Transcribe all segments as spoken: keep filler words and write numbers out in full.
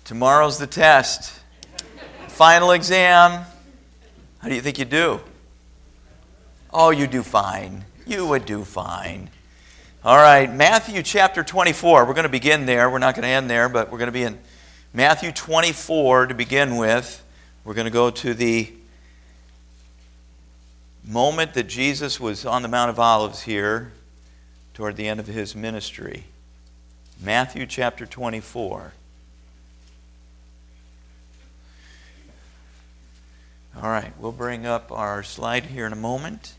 Tomorrow's the test. Final exam. How do you think you do? Oh, you do fine. You would do fine. All right, Matthew chapter twenty-four. We're going to begin there. We're not going to end there, but we're going to be in Matthew twenty-four to begin with. We're going to go to the moment that Jesus was on the Mount of Olives here toward the end of his ministry. Matthew chapter twenty-four. All right, we'll bring up our slide here in a moment.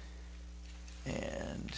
And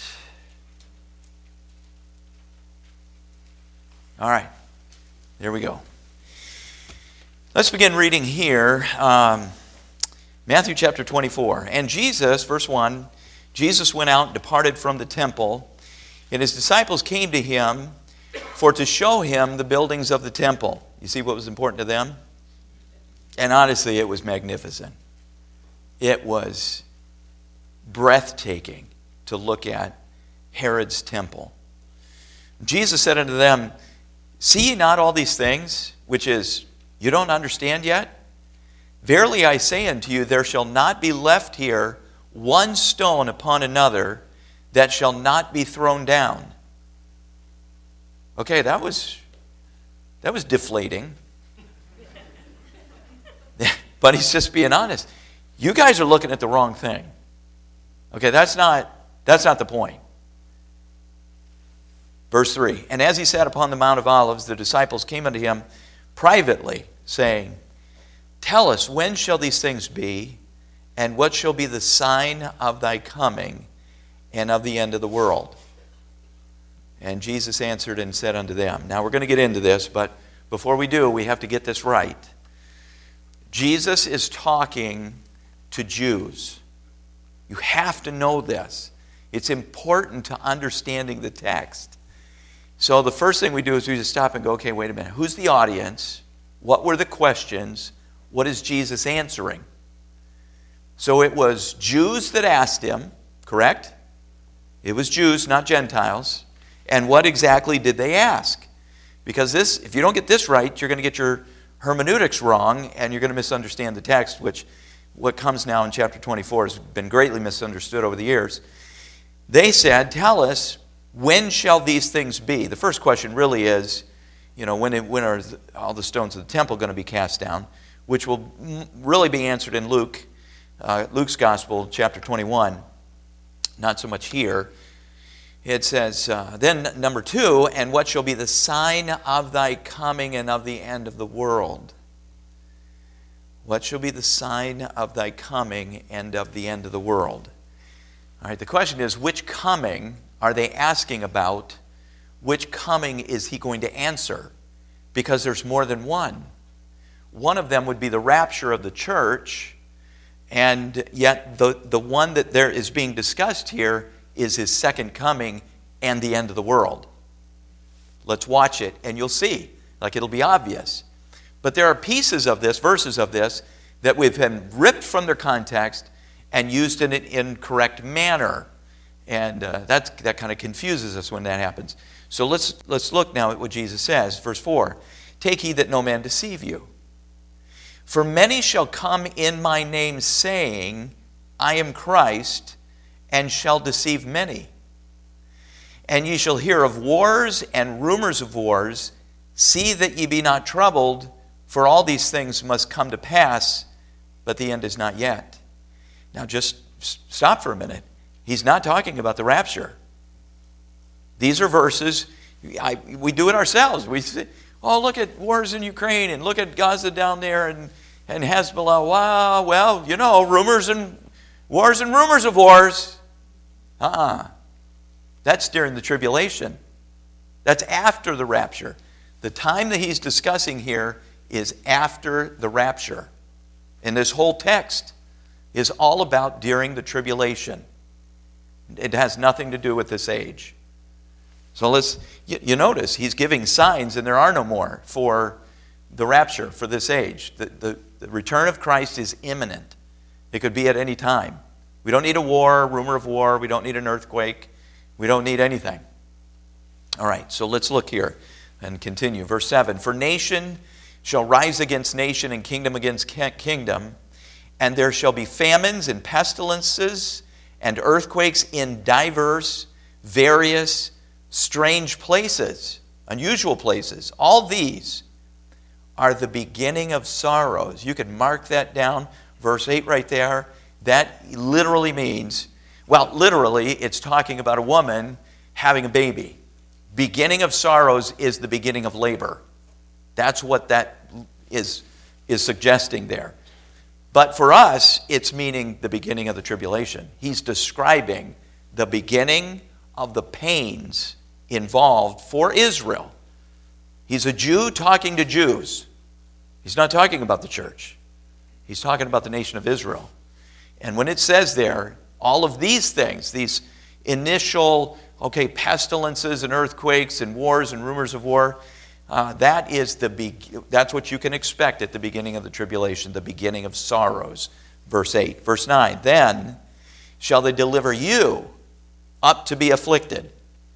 all right, there we go. Let's begin reading here. Um, Matthew chapter twenty-four. And Jesus, verse one, Jesus went out and departed from the temple, and his disciples came to him for to show him the buildings of the temple. You see what was important to them? And honestly, it was magnificent. It was breathtaking to look at Herod's temple. Jesus said unto them, See ye not all these things, which is, you don't understand yet? Verily I say unto you, there shall not be left here one stone upon another that shall not be thrown down. Okay, that was that was deflating. But he's just being honest. You guys are looking at the wrong thing. Okay, that's not that's not the point. Verse three, and as he sat upon the Mount of Olives, the disciples came unto him privately, saying, Tell us, when shall these things be, and what shall be the sign of thy coming and of the end of the world? And Jesus answered and said unto them. Now we're going to get into this, but before we do, we have to get this right. Jesus is talking to Jews. You have to know this. It's important to understanding the text. So the first thing we do is we just stop and go, okay, wait a minute. Who's the audience? What were the questions? What is Jesus answering? So it was Jews that asked him, correct? It was Jews, not Gentiles. And what exactly did they ask? Because this, if you don't get this right, you're going to get your hermeneutics wrong, and you're going to misunderstand the text, which what comes now in chapter twenty-four has been greatly misunderstood over the years. They said, tell us, when shall these things be? The first question really is, you know, when, it, when are all the stones of the temple going to be cast down, which will really be answered in Luke, uh, Luke's Gospel, chapter twenty-one. Not so much here. It says, uh, then number two, and what shall be the sign of thy coming and of the end of the world? What shall be the sign of thy coming and of the end of the world? All right, the question is, which coming are they asking about? Which coming is he going to answer? Because there's more than one. One of them would be the rapture of the church, and yet the, the one that there is being discussed here is his second coming and the end of the world. Let's watch it and you'll see. Like, it'll be obvious. But there are pieces of this, verses of this, that we've been ripped from their context and used in an incorrect manner. And uh, that's, that kind of confuses us when that happens. So let's, let's look now at what Jesus says. Verse four, Take heed that no man deceive you. For many shall come in my name, saying, I am Christ, and shall deceive many. And ye shall hear of wars and rumors of wars. See that ye be not troubled, for all these things must come to pass, but the end is not yet. Now just stop for a minute. He's not talking about the rapture. These are verses, I, we do it ourselves. We say, oh, look at wars in Ukraine, and look at Gaza down there, and, and Hezbollah. Wow, well, you know, rumors and wars and rumors of wars. Uh-uh. That's during the tribulation. That's after the rapture. The time that he's discussing here is after the rapture. And this whole text is all about during the tribulation. It has nothing to do with this age. So let's, you, you notice, he's giving signs, and there are no more for the rapture, for this age. The, the, the return of Christ is imminent. It could be at any time. We don't need a war, rumor of war. We don't need an earthquake. We don't need anything. All right, so let's look here and continue. Verse seven, For nation shall rise against nation and kingdom against kingdom, and there shall be famines and pestilences and earthquakes in diverse, various, strange places, unusual places. All these are the beginning of sorrows. You can mark that down, verse eight right there. That literally means, well, literally, it's talking about a woman having a baby. Beginning of sorrows is the beginning of labor. That's what that is, is suggesting there. But for us, it's meaning the beginning of the tribulation. He's describing the beginning of the pains involved for Israel. He's a Jew talking to Jews. He's not talking about the church. He's talking about the nation of Israel. And when it says there, all of these things, these initial, okay, pestilences and earthquakes and wars and rumors of war, uh, that is the be- that's what you can expect at the beginning of the tribulation, the beginning of sorrows. Verse eight. Verse nine, then shall they deliver you up to be afflicted.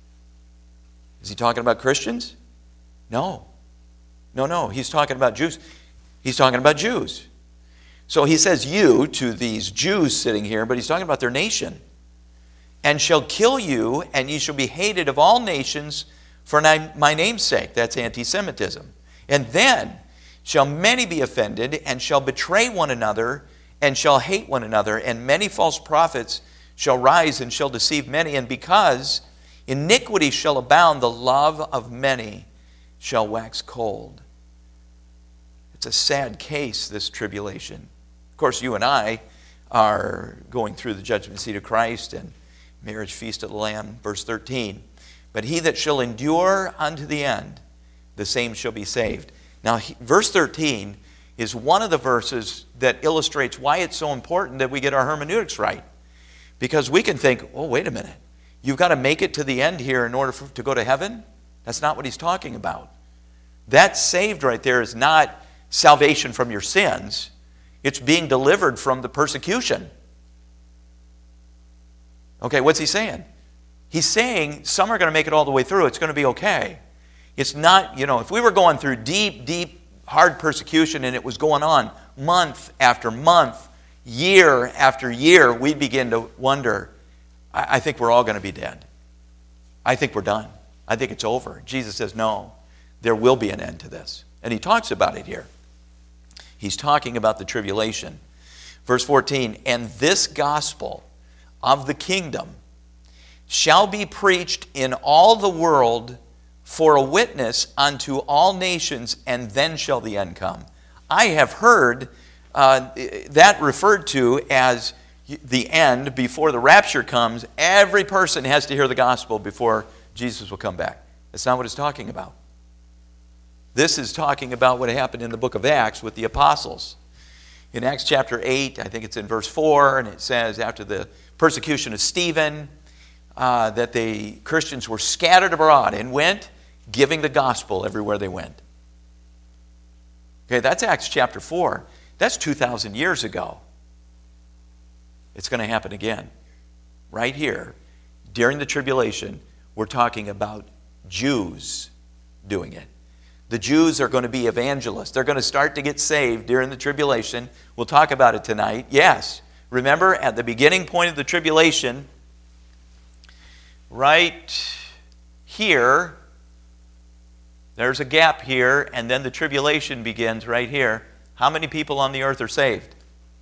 Is he talking about Christians? No. No, no. He's talking about Jews. He's talking about Jews. So he says you to these Jews sitting here, but he's talking about their nation. And shall kill you, and ye shall be hated of all nations for my name's sake. That's anti-Semitism. And then shall many be offended, and shall betray one another, and shall hate one another, and many false prophets shall rise and shall deceive many. And because iniquity shall abound, the love of many shall wax cold. It's a sad case, this tribulation. Of course, you and I are going through the judgment seat of Christ and marriage feast of the Lamb, verse thirteen. But he that shall endure unto the end, the same shall be saved. Now, he, verse thirteen is one of the verses that illustrates why it's so important that we get our hermeneutics right. Because we can think, oh, wait a minute. You've got to make it to the end here in order for, to go to heaven? That's not what he's talking about. That saved right there is not salvation from your sins. It's being delivered from the persecution. Okay, what's he saying? He's saying some are going to make it all the way through. It's going to be okay. It's not, you know, if we were going through deep, deep, hard persecution and it was going on month after month, year after year, we'd begin to wonder, I, I think we're all going to be dead. I think we're done. I think it's over. Jesus says, no, there will be an end to this. And he talks about it here. He's talking about the tribulation. Verse fourteen, and this gospel of the kingdom shall be preached in all the world for a witness unto all nations, and then shall the end come. I have heard uh, that referred to as the end before the rapture comes. Every person has to hear the gospel before Jesus will come back. That's not what it's talking about. This is talking about what happened in the book of Acts with the apostles. In Acts chapter eight, I think it's in verse four, and it says, after the persecution of Stephen, uh, that the Christians were scattered abroad and went giving the gospel everywhere they went. Okay, that's Acts chapter four. That's two thousand years ago. It's going to happen again. Right here, during the tribulation, we're talking about Jews doing it. The Jews are going to be evangelists. They're going to start to get saved during the tribulation. We'll talk about it tonight. Yes, remember at the beginning point of the tribulation, right here, there's a gap here, and then the tribulation begins right here. How many people on the earth are saved?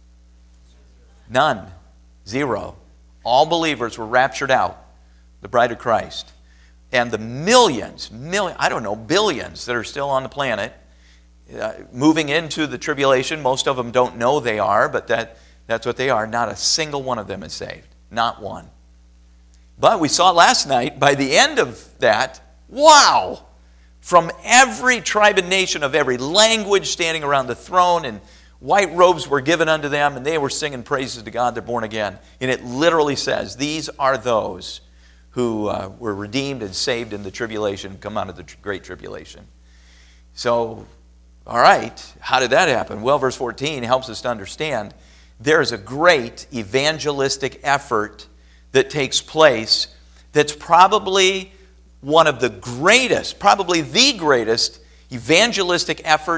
None. Zero. All believers were raptured out, the bride of Christ. And the millions, million, I don't know, billions that are still on the planet, uh, moving into the tribulation. Most of them don't know they are, but that, that's what they are. Not a single one of them is saved. Not one. But we saw last night, by the end of that, wow! From every tribe and nation of every language standing around the throne, and white robes were given unto them, and they were singing praises to God. They're born again. And it literally says, these are those who uh, were redeemed and saved in the tribulation, come out of the tr- great tribulation. So, all right, how did that happen? Well, verse fourteen helps us to understand there is a great evangelistic effort that takes place that's probably one of the greatest, probably the greatest evangelistic efforts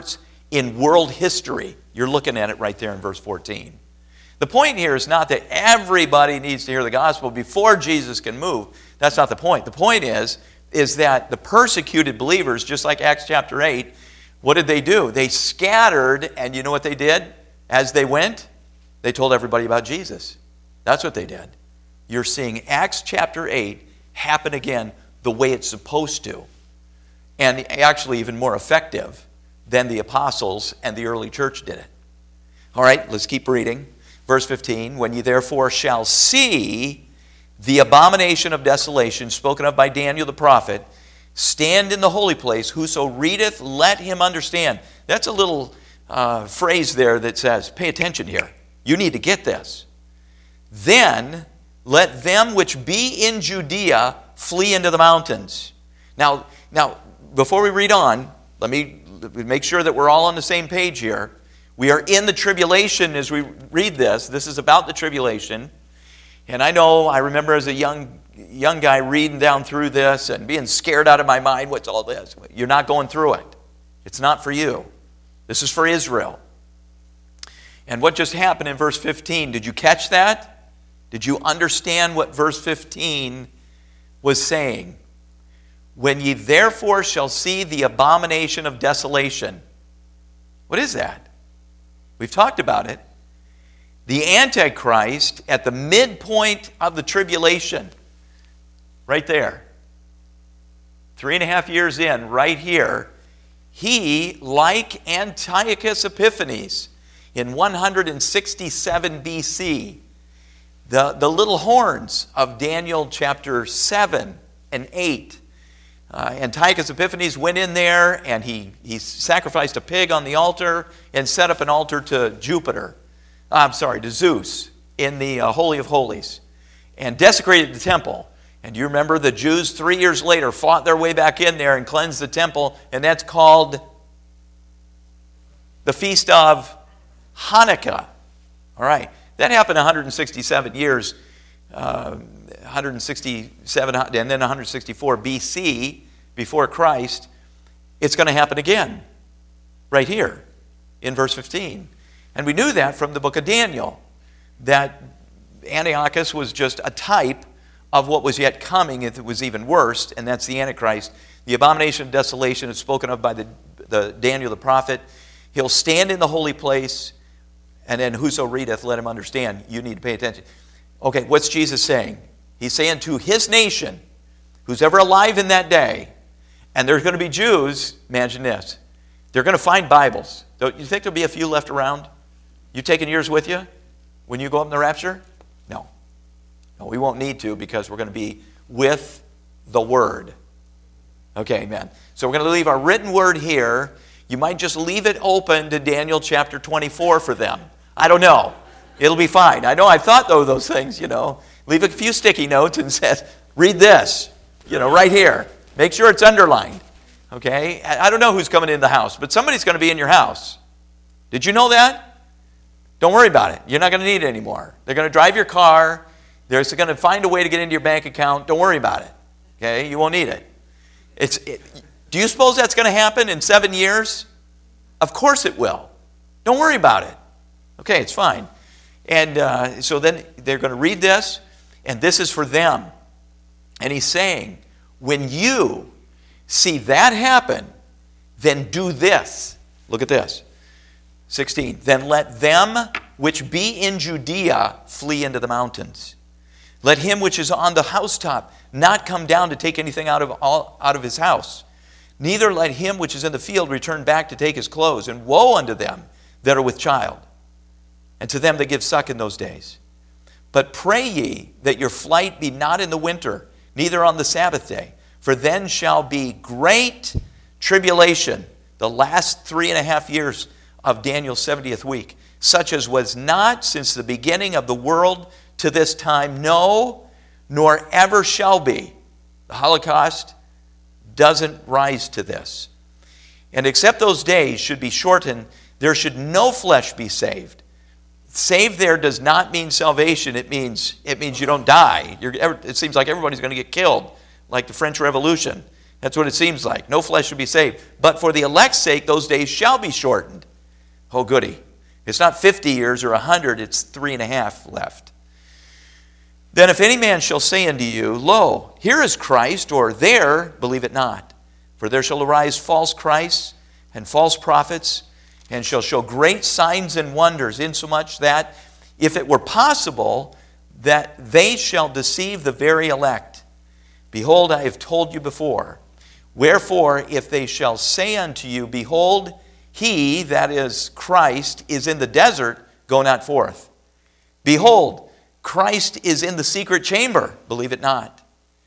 in world history. You're looking at it right there in verse fourteen. The point here is not that everybody needs to hear the gospel before Jesus can move. That's not the point. The point is, is that the persecuted believers, just like Acts chapter eight, what did they do? They scattered, and you know what they did? As they went, they told everybody about Jesus. That's what they did. You're seeing Acts chapter eight happen again the way it's supposed to. And actually even more effective than the apostles and the early church did it. All right, let's keep reading. Verse fifteen, when ye therefore shall see the abomination of desolation spoken of by Daniel the prophet, stand in the holy place, whoso readeth, let him understand. That's a little uh, phrase there that says, pay attention here. You need to get this. Then let them which be in Judea flee into the mountains. Now, now before we read on, let me make sure that we're all on the same page here. We are in the tribulation as we read this. This is about the tribulation. And I know, I remember as a young young guy reading down through this and being scared out of my mind, what's all this? You're not going through it. It's not for you. This is for Israel. And what just happened in verse fifteen, did you catch that? Did you understand what verse fifteen was saying? When ye therefore shall see the abomination of desolation. What is that? We've talked about it. The Antichrist at the midpoint of the tribulation. Right there. Three and a half years in, right here. He, like Antiochus Epiphanes in one hundred sixty-seven B C, the, the little horns of Daniel chapter seven and eight. Uh, Antiochus Epiphanes went in there and he, he sacrificed a pig on the altar and set up an altar to Jupiter. Uh, I'm sorry, to Zeus in the uh, Holy of Holies and desecrated the temple. And you remember the Jews three years later fought their way back in there and cleansed the temple, and that's called the Feast of Hanukkah. All right, that happened one hundred sixty-seven years, uh, one hundred sixty-seven and then one hundred sixty-four B C before Christ. It's going to happen again right here in verse fifteen. And we knew that from the book of Daniel, that Antiochus was just a type of what was yet coming if it was even worse, and that's the Antichrist. The abomination of desolation is spoken of by the, the Daniel the prophet. He'll stand in the holy place, and then whoso readeth, let him understand. You need to pay attention. Okay, what's Jesus saying? He's saying to his nation, who's ever alive in that day, and there's going to be Jews, imagine this, they're going to find Bibles. Don't you think there'll be a few left around? You taking yours with you when you go up in the rapture? No. No, we won't need to because we're going to be with the Word. Okay, amen. So we're going to leave our written word here. You might just leave it open to Daniel chapter twenty-four for them. I don't know. It'll be fine. I know I've thought though those things, you know. Leave a few sticky notes and says, read this, you know, right here. Make sure it's underlined. Okay? I don't know who's coming in the house, but somebody's going to be in your house. Did you know that? Don't worry about it. You're not going to need it anymore. They're going to drive your car. They're going to find a way to get into your bank account. Don't worry about it. Okay? You won't need it. It's. It, do you suppose that's going to happen in seven years? Of course it will. Don't worry about it. Okay, it's fine. And uh, so then they're going to read this, and this is for them. And he's saying, when you see that happen, then do this. Look at this. sixteen. Then let them which be in Judea flee into the mountains. Let him which is on the housetop not come down to take anything out of all, out of his house. Neither let him which is in the field return back to take his clothes. And woe unto them that are with child, and to them that give suck in those days. But pray ye that your flight be not in the winter, neither on the Sabbath day. For then shall be great tribulation, the last three and a half years of Daniel's seventieth week, such as was not since the beginning of the world to this time, no, nor ever shall be. The Holocaust doesn't rise to this. And except those days should be shortened, there should no flesh be saved. Saved there does not mean salvation. It means it means you don't die. You're, it seems like everybody's going to get killed, like the French Revolution. That's what it seems like. No flesh should be saved. But for the elect's sake, those days shall be shortened. Oh, goody. It's not fifty years or a hundred, it's three and a half left. Then if any man shall say unto you, Lo, here is Christ, or there, believe it not. For there shall arise false Christs and false prophets, and shall show great signs and wonders, insomuch that, if it were possible, that they shall deceive the very elect. Behold, I have told you before. Wherefore, if they shall say unto you, Behold, he, that is Christ, is in the desert, go not forth. Behold, Christ is in the secret chamber, believe it not.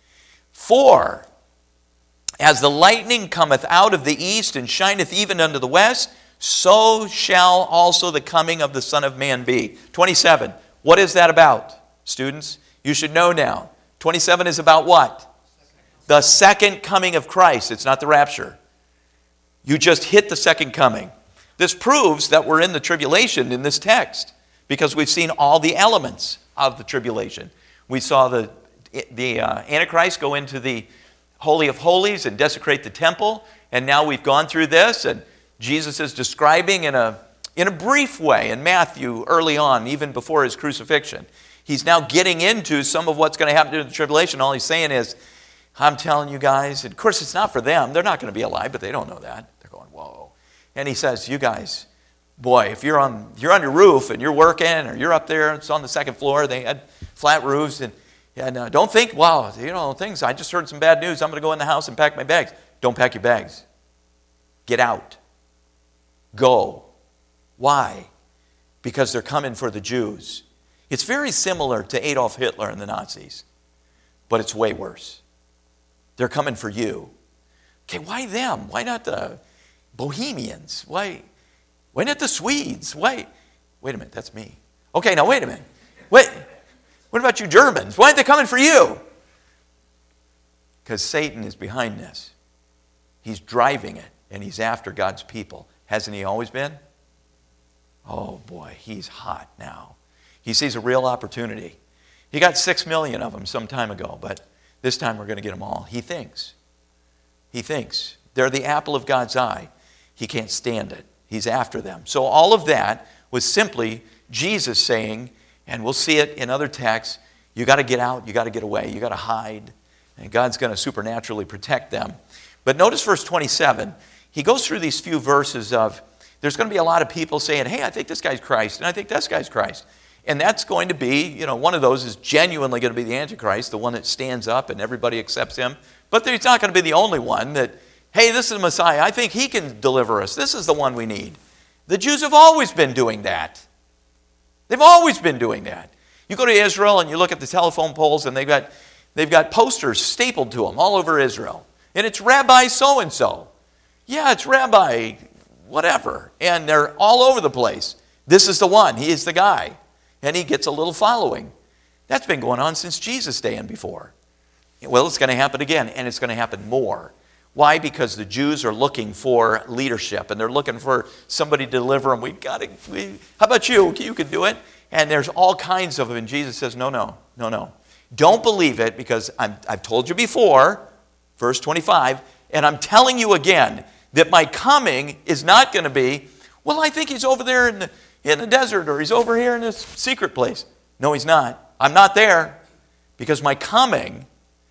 For as the lightning cometh out of the east and shineth even unto the west, so shall also the coming of the Son of Man be. twenty-seven. What is that about, students? You should know now. twenty-seven is about what? The second coming of Christ. It's not the rapture. You just hit the second coming. This proves that we're in the tribulation in this text because we've seen all the elements of the tribulation. We saw the, the uh, Antichrist go into the Holy of Holies and desecrate the temple, and now we've gone through this, and Jesus is describing in a, in a brief way in Matthew early on, even before his crucifixion. He's now getting into some of what's going to happen during the tribulation. All he's saying is, I'm telling you guys, and of course it's not for them. They're not going to be alive, but they don't know that. They're going, whoa. And he says, you guys, boy, if you're on you're on your roof and you're working, or you're up there, it's on the second floor, they had flat roofs, and, and uh, don't think, wow, you know, things, I just heard some bad news, I'm going to go in the house and pack my bags. Don't pack your bags. Get out. Go. Why? Because they're coming for the Jews. It's very similar to Adolf Hitler and the Nazis, but it's way worse. They're coming for you. Okay, why them? Why not the Bohemians? Why, why not the Swedes? Why? Wait a minute, that's me. Okay, now wait a minute. Wait, what about you Germans? Why aren't they coming for you? Because Satan is behind this. He's driving it, and he's after God's people. Hasn't he always been? Oh boy, he's hot now. He sees a real opportunity. He got six million of them some time ago, but this time we're going to get them all. He thinks. He thinks. They're the apple of God's eye. He can't stand it. He's after them. So all of that was simply Jesus saying, and we'll see it in other texts, you got to get out, you got to get away, you got to hide, and God's going to supernaturally protect them. But notice verse twenty-seven. He goes through these few verses of, there's going to be a lot of people saying, hey, I think this guy's Christ, and I think this guy's Christ. And that's going to be, you know, one of those is genuinely going to be the Antichrist, the one that stands up and everybody accepts him. But he's not going to be the only one that, hey, this is the Messiah. I think he can deliver us. This is the one we need. The Jews have always been doing that. They've always been doing that. You go to Israel and you look at the telephone poles and they've got, they've got posters stapled to them all over Israel. And it's Rabbi so-and-so. Yeah, it's Rabbi whatever. And they're all over the place. This is the one. He is the guy. And he gets a little following. That's been going on since Jesus' day and before. Well, it's going to happen again, and it's going to happen more. Why? Because the Jews are looking for leadership, and they're looking for somebody to deliver them. We've got to, we, how about you? You can do it. And there's all kinds of them, and Jesus says, no, no, no, no. Don't believe it, because I'm, I've told you before, verse twenty-five, and I'm telling you again, that my coming is not going to be, well, I think he's over there in the in the desert, or he's over here in this secret place. No, he's not. I'm not there, because my coming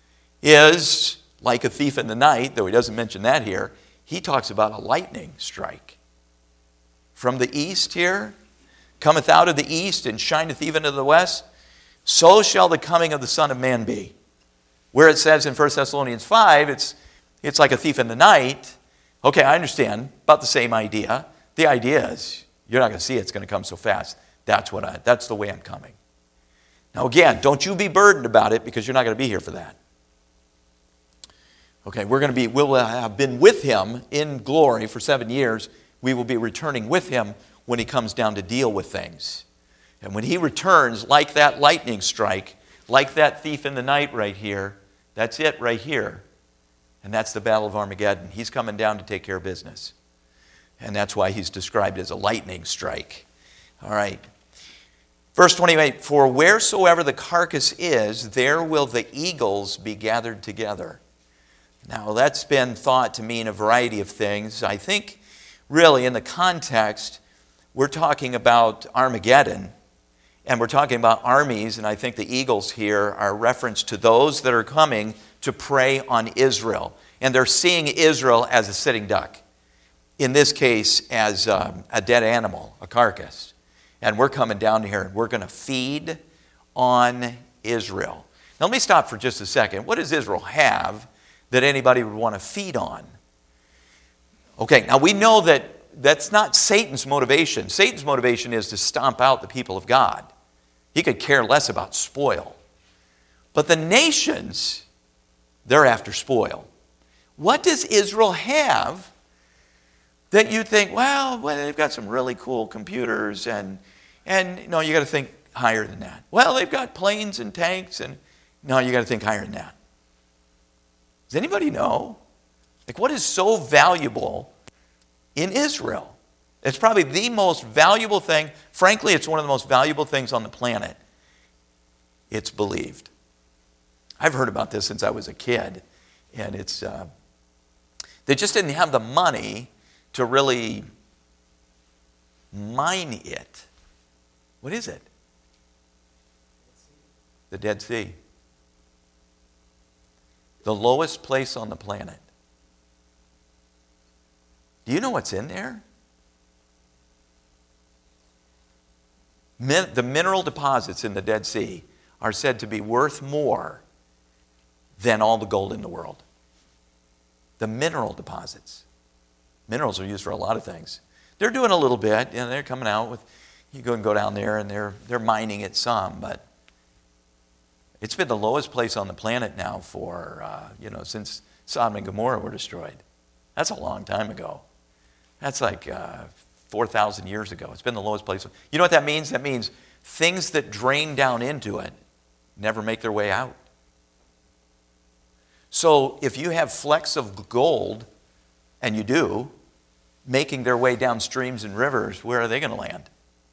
is like a thief in the night, though he doesn't mention that here. He talks about a lightning strike. From the east here, cometh out of the east and shineth even to the west, so shall the coming of the Son of Man be. Where it says in First Thessalonians five, it's, it's like a thief in the night. Okay, I understand, about the same idea. The idea is, you're not going to see it. It's going to come so fast. That's what I, that's the way I'm coming. Now again, don't you be burdened about it because you're not going to be here for that. Okay, we're going to be, we'll have been with him in glory for seven years. We will be returning with him when he comes down to deal with things. And when he returns, like that lightning strike, like that thief in the night right here, that's it right here. And that's the Battle of Armageddon. He's coming down to take care of business. And that's why he's described as a lightning strike. All right. Verse twenty-eight, for wheresoever the carcass is, there will the eagles be gathered together. Now, that's been thought to mean a variety of things. I think, really, in the context, we're talking about Armageddon, and we're talking about armies, and I think the eagles here are a reference to those that are coming to prey on Israel. And they're seeing Israel as a sitting duck. In this case, as um, a dead animal, a carcass. And we're coming down here, and we're going to feed on Israel. Now let me stop for just a second. What does Israel have that anybody would want to feed on? Okay, now we know that that's not Satan's motivation. Satan's motivation is to stomp out the people of God. He could care less about spoil. But the nations, they're after spoil. What does Israel have that you think, well, well they've got some really cool computers, and, and no, you got to think higher than that. Well, they've got planes and tanks, and no, you got to think higher than that. Does anybody know? Like, what is so valuable in Israel? It's probably the most valuable thing. Frankly, it's one of the most valuable things on the planet. It's believed. I've heard about this since I was a kid, and it's uh, they just didn't have the money to really mine it. What is it? The Dead Sea. The lowest place on the planet. Do you know what's in there? Min- the mineral deposits in the Dead Sea are said to be worth more than all the gold in the world. The mineral deposits. Minerals are used for a lot of things. They're doing a little bit, and they're coming out with, you go and go down there, and they're they're mining it some, but it's been the lowest place on the planet now for, uh, you know, since Sodom and Gomorrah were destroyed. That's a long time ago. That's like uh, four thousand years ago. It's been the lowest place. You know what that means? That means things that drain down into it never make their way out. So if you have flecks of gold, and you do, making their way down streams and rivers, where are they going to land?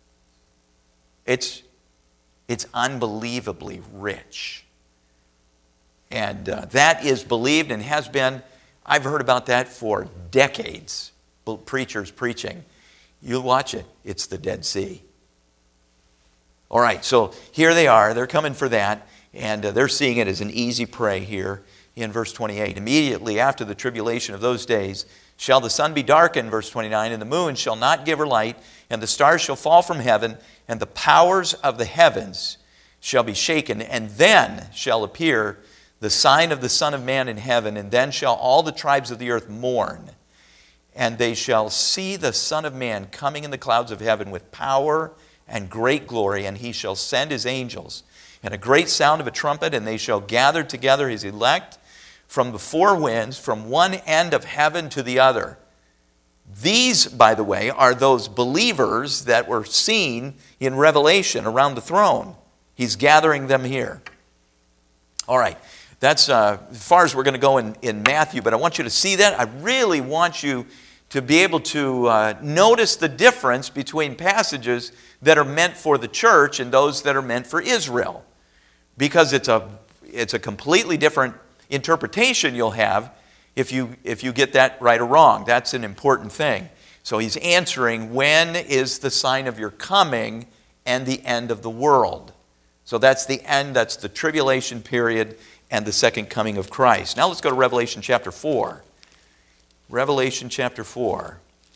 It's, it's unbelievably rich. And uh, that is believed and has been, I've heard about that for decades. Preachers preaching. You'll watch it. It's the Dead Sea. All right, so here they are. They're coming for that, and uh, they're seeing it as an easy prey here in verse twenty-eight. Immediately after the tribulation of those days shall the sun be darkened, verse twenty-nine, and the moon shall not give her light, and the stars shall fall from heaven, and the powers of the heavens shall be shaken, and then shall appear the sign of the Son of Man in heaven, and then shall all the tribes of the earth mourn, and they shall see the Son of Man coming in the clouds of heaven with power and great glory, and he shall send his angels, and a great sound of a trumpet, and they shall gather together his elect from the four winds, from one end of heaven to the other. These, by the way, are those believers that were seen in Revelation around the throne. He's gathering them here. All right, that's uh, as far as we're going to go in, in Matthew, but I want you to see that. I really want you to be able to uh, notice the difference between passages that are meant for the church and those that are meant for Israel. Because it's a, it's a completely different interpretation you'll have if you, if you get that right or wrong. That's an important thing. So he's answering, when is the sign of your coming and the end of the world? So that's the end, that's the tribulation period and the second coming of Christ. Now let's go to Revelation chapter four. Revelation chapter four.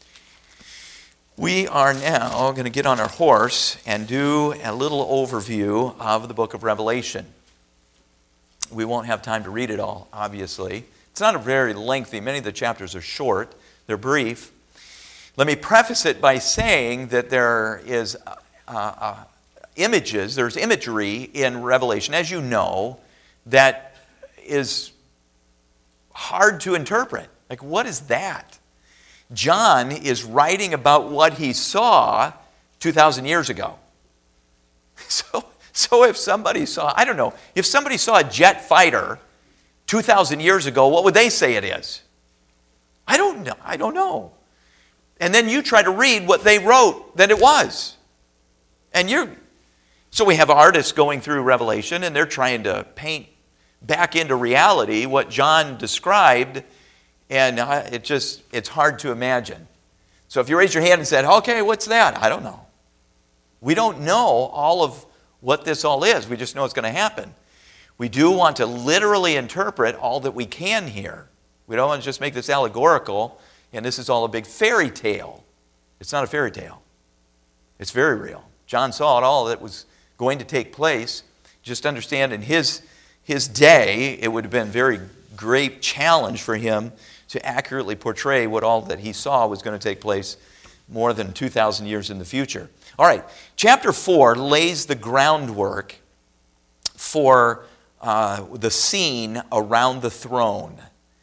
We are now going to get on our horse and do a little overview of the book of Revelation. We won't have time to read it all, obviously. It's not a very lengthy. Many of the chapters are short. They're brief. Let me preface it by saying that there is uh, uh, images, there's imagery in Revelation, as you know, that is hard to interpret. Like, what is that? John is writing about what he saw two thousand years ago. So, so if somebody saw, I don't know, if somebody saw a jet fighter two thousand years ago, what would they say it is? I don't know. I don't know. And then you try to read what they wrote that it was. And you're, so we have artists going through Revelation, and they're trying to paint back into reality what John described, and it just, it's hard to imagine. So if you raised your hand and said, okay, what's that? I don't know. We don't know all of what this all is. We just know it's going to happen. We do want to literally interpret all that we can here. We don't want to just make this allegorical, and this is all a big fairy tale. It's not a fairy tale. It's very real. John saw it all that was going to take place. Just understand, in his, his day, it would have been a very great challenge for him to accurately portray what all that he saw was going to take place more than two thousand years in the future. All right, chapter four lays the groundwork for uh, the scene around the throne.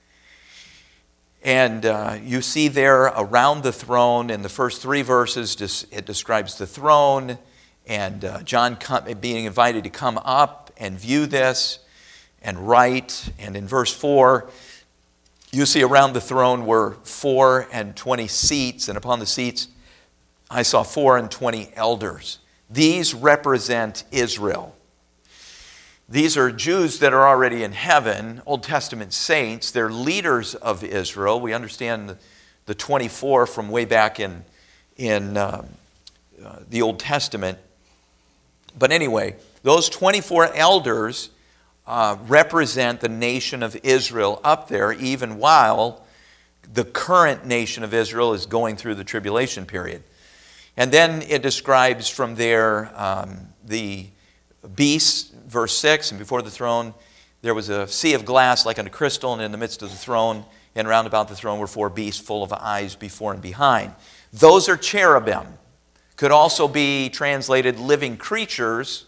And uh, you see there around the throne, in the first three verses, it describes the throne, and uh, John being invited to come up and view this and write. And in verse four, you see around the throne were four and twenty seats, and upon the seats I saw four and twenty elders. These represent Israel. These are Jews that are already in heaven, Old Testament saints. They're leaders of Israel. We understand the, the twenty-four from way back in, in uh, uh, the Old Testament. But anyway, those twenty-four elders uh, represent the nation of Israel up there, even while the current nation of Israel is going through the tribulation period. And then it describes from there um, the beasts, verse six, and before the throne there was a sea of glass like unto crystal, and in the midst of the throne and round about the throne were four beasts full of eyes before and behind. Those are cherubim. Could also be translated living creatures.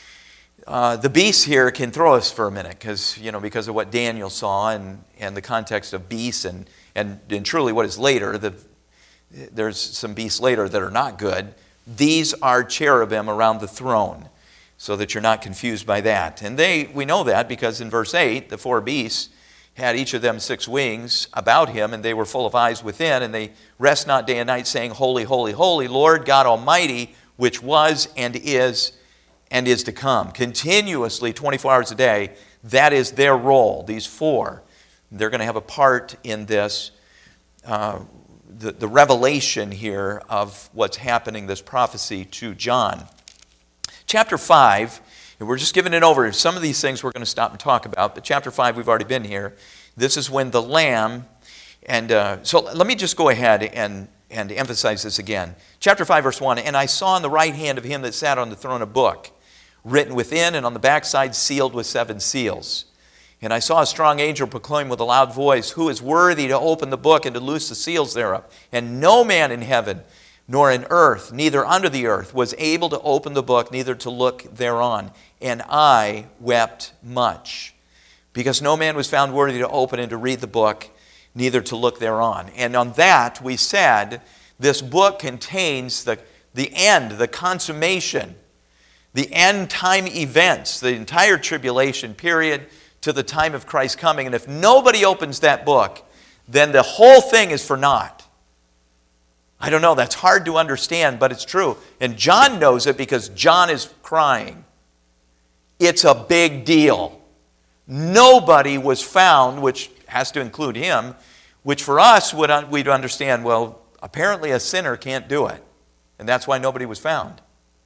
Uh, the beasts here can throw us for a minute because, you know, because of what Daniel saw and, and the context of beasts and, and, and truly what is later. The, there's some beasts later that are not good. These are cherubim around the throne, so that you're not confused by that. And they, we know that because in verse eight, the four beasts had each of them six wings about him, and they were full of eyes within, and they rest not day and night, saying, Holy, holy, holy, Lord God Almighty, which was and is and is to come. Continuously, twenty-four hours a day, that is their role, these four. They're going to have a part in this, uh, the, the revelation here of what's happening, this prophecy to John. Chapter five, and we're just giving it over. Some of these things we're going to stop and talk about, but chapter five, we've already been here. This is when the Lamb, and uh, so let me just go ahead and, and emphasize this again. Chapter five, verse one, and I saw in the right hand of him that sat on the throne a book, written within, and on the backside sealed with seven seals. And I saw a strong angel proclaim with a loud voice, Who is worthy to open the book and to loose the seals thereof? And no man in heaven, nor in earth, neither under the earth, was able to open the book, neither to look thereon. And I wept much, because no man was found worthy to open and to read the book, neither to look thereon. And on that we said, this book contains the, the end, the consummation, the end time events, the entire tribulation period to the time of Christ's coming. And if nobody opens that book, then the whole thing is for naught. I don't know, that's hard to understand, but it's true. And John knows it because John is crying. It's a big deal. Nobody was found, which has to include him, which for us would we'd understand, well, apparently a sinner can't do it. And that's why nobody was found.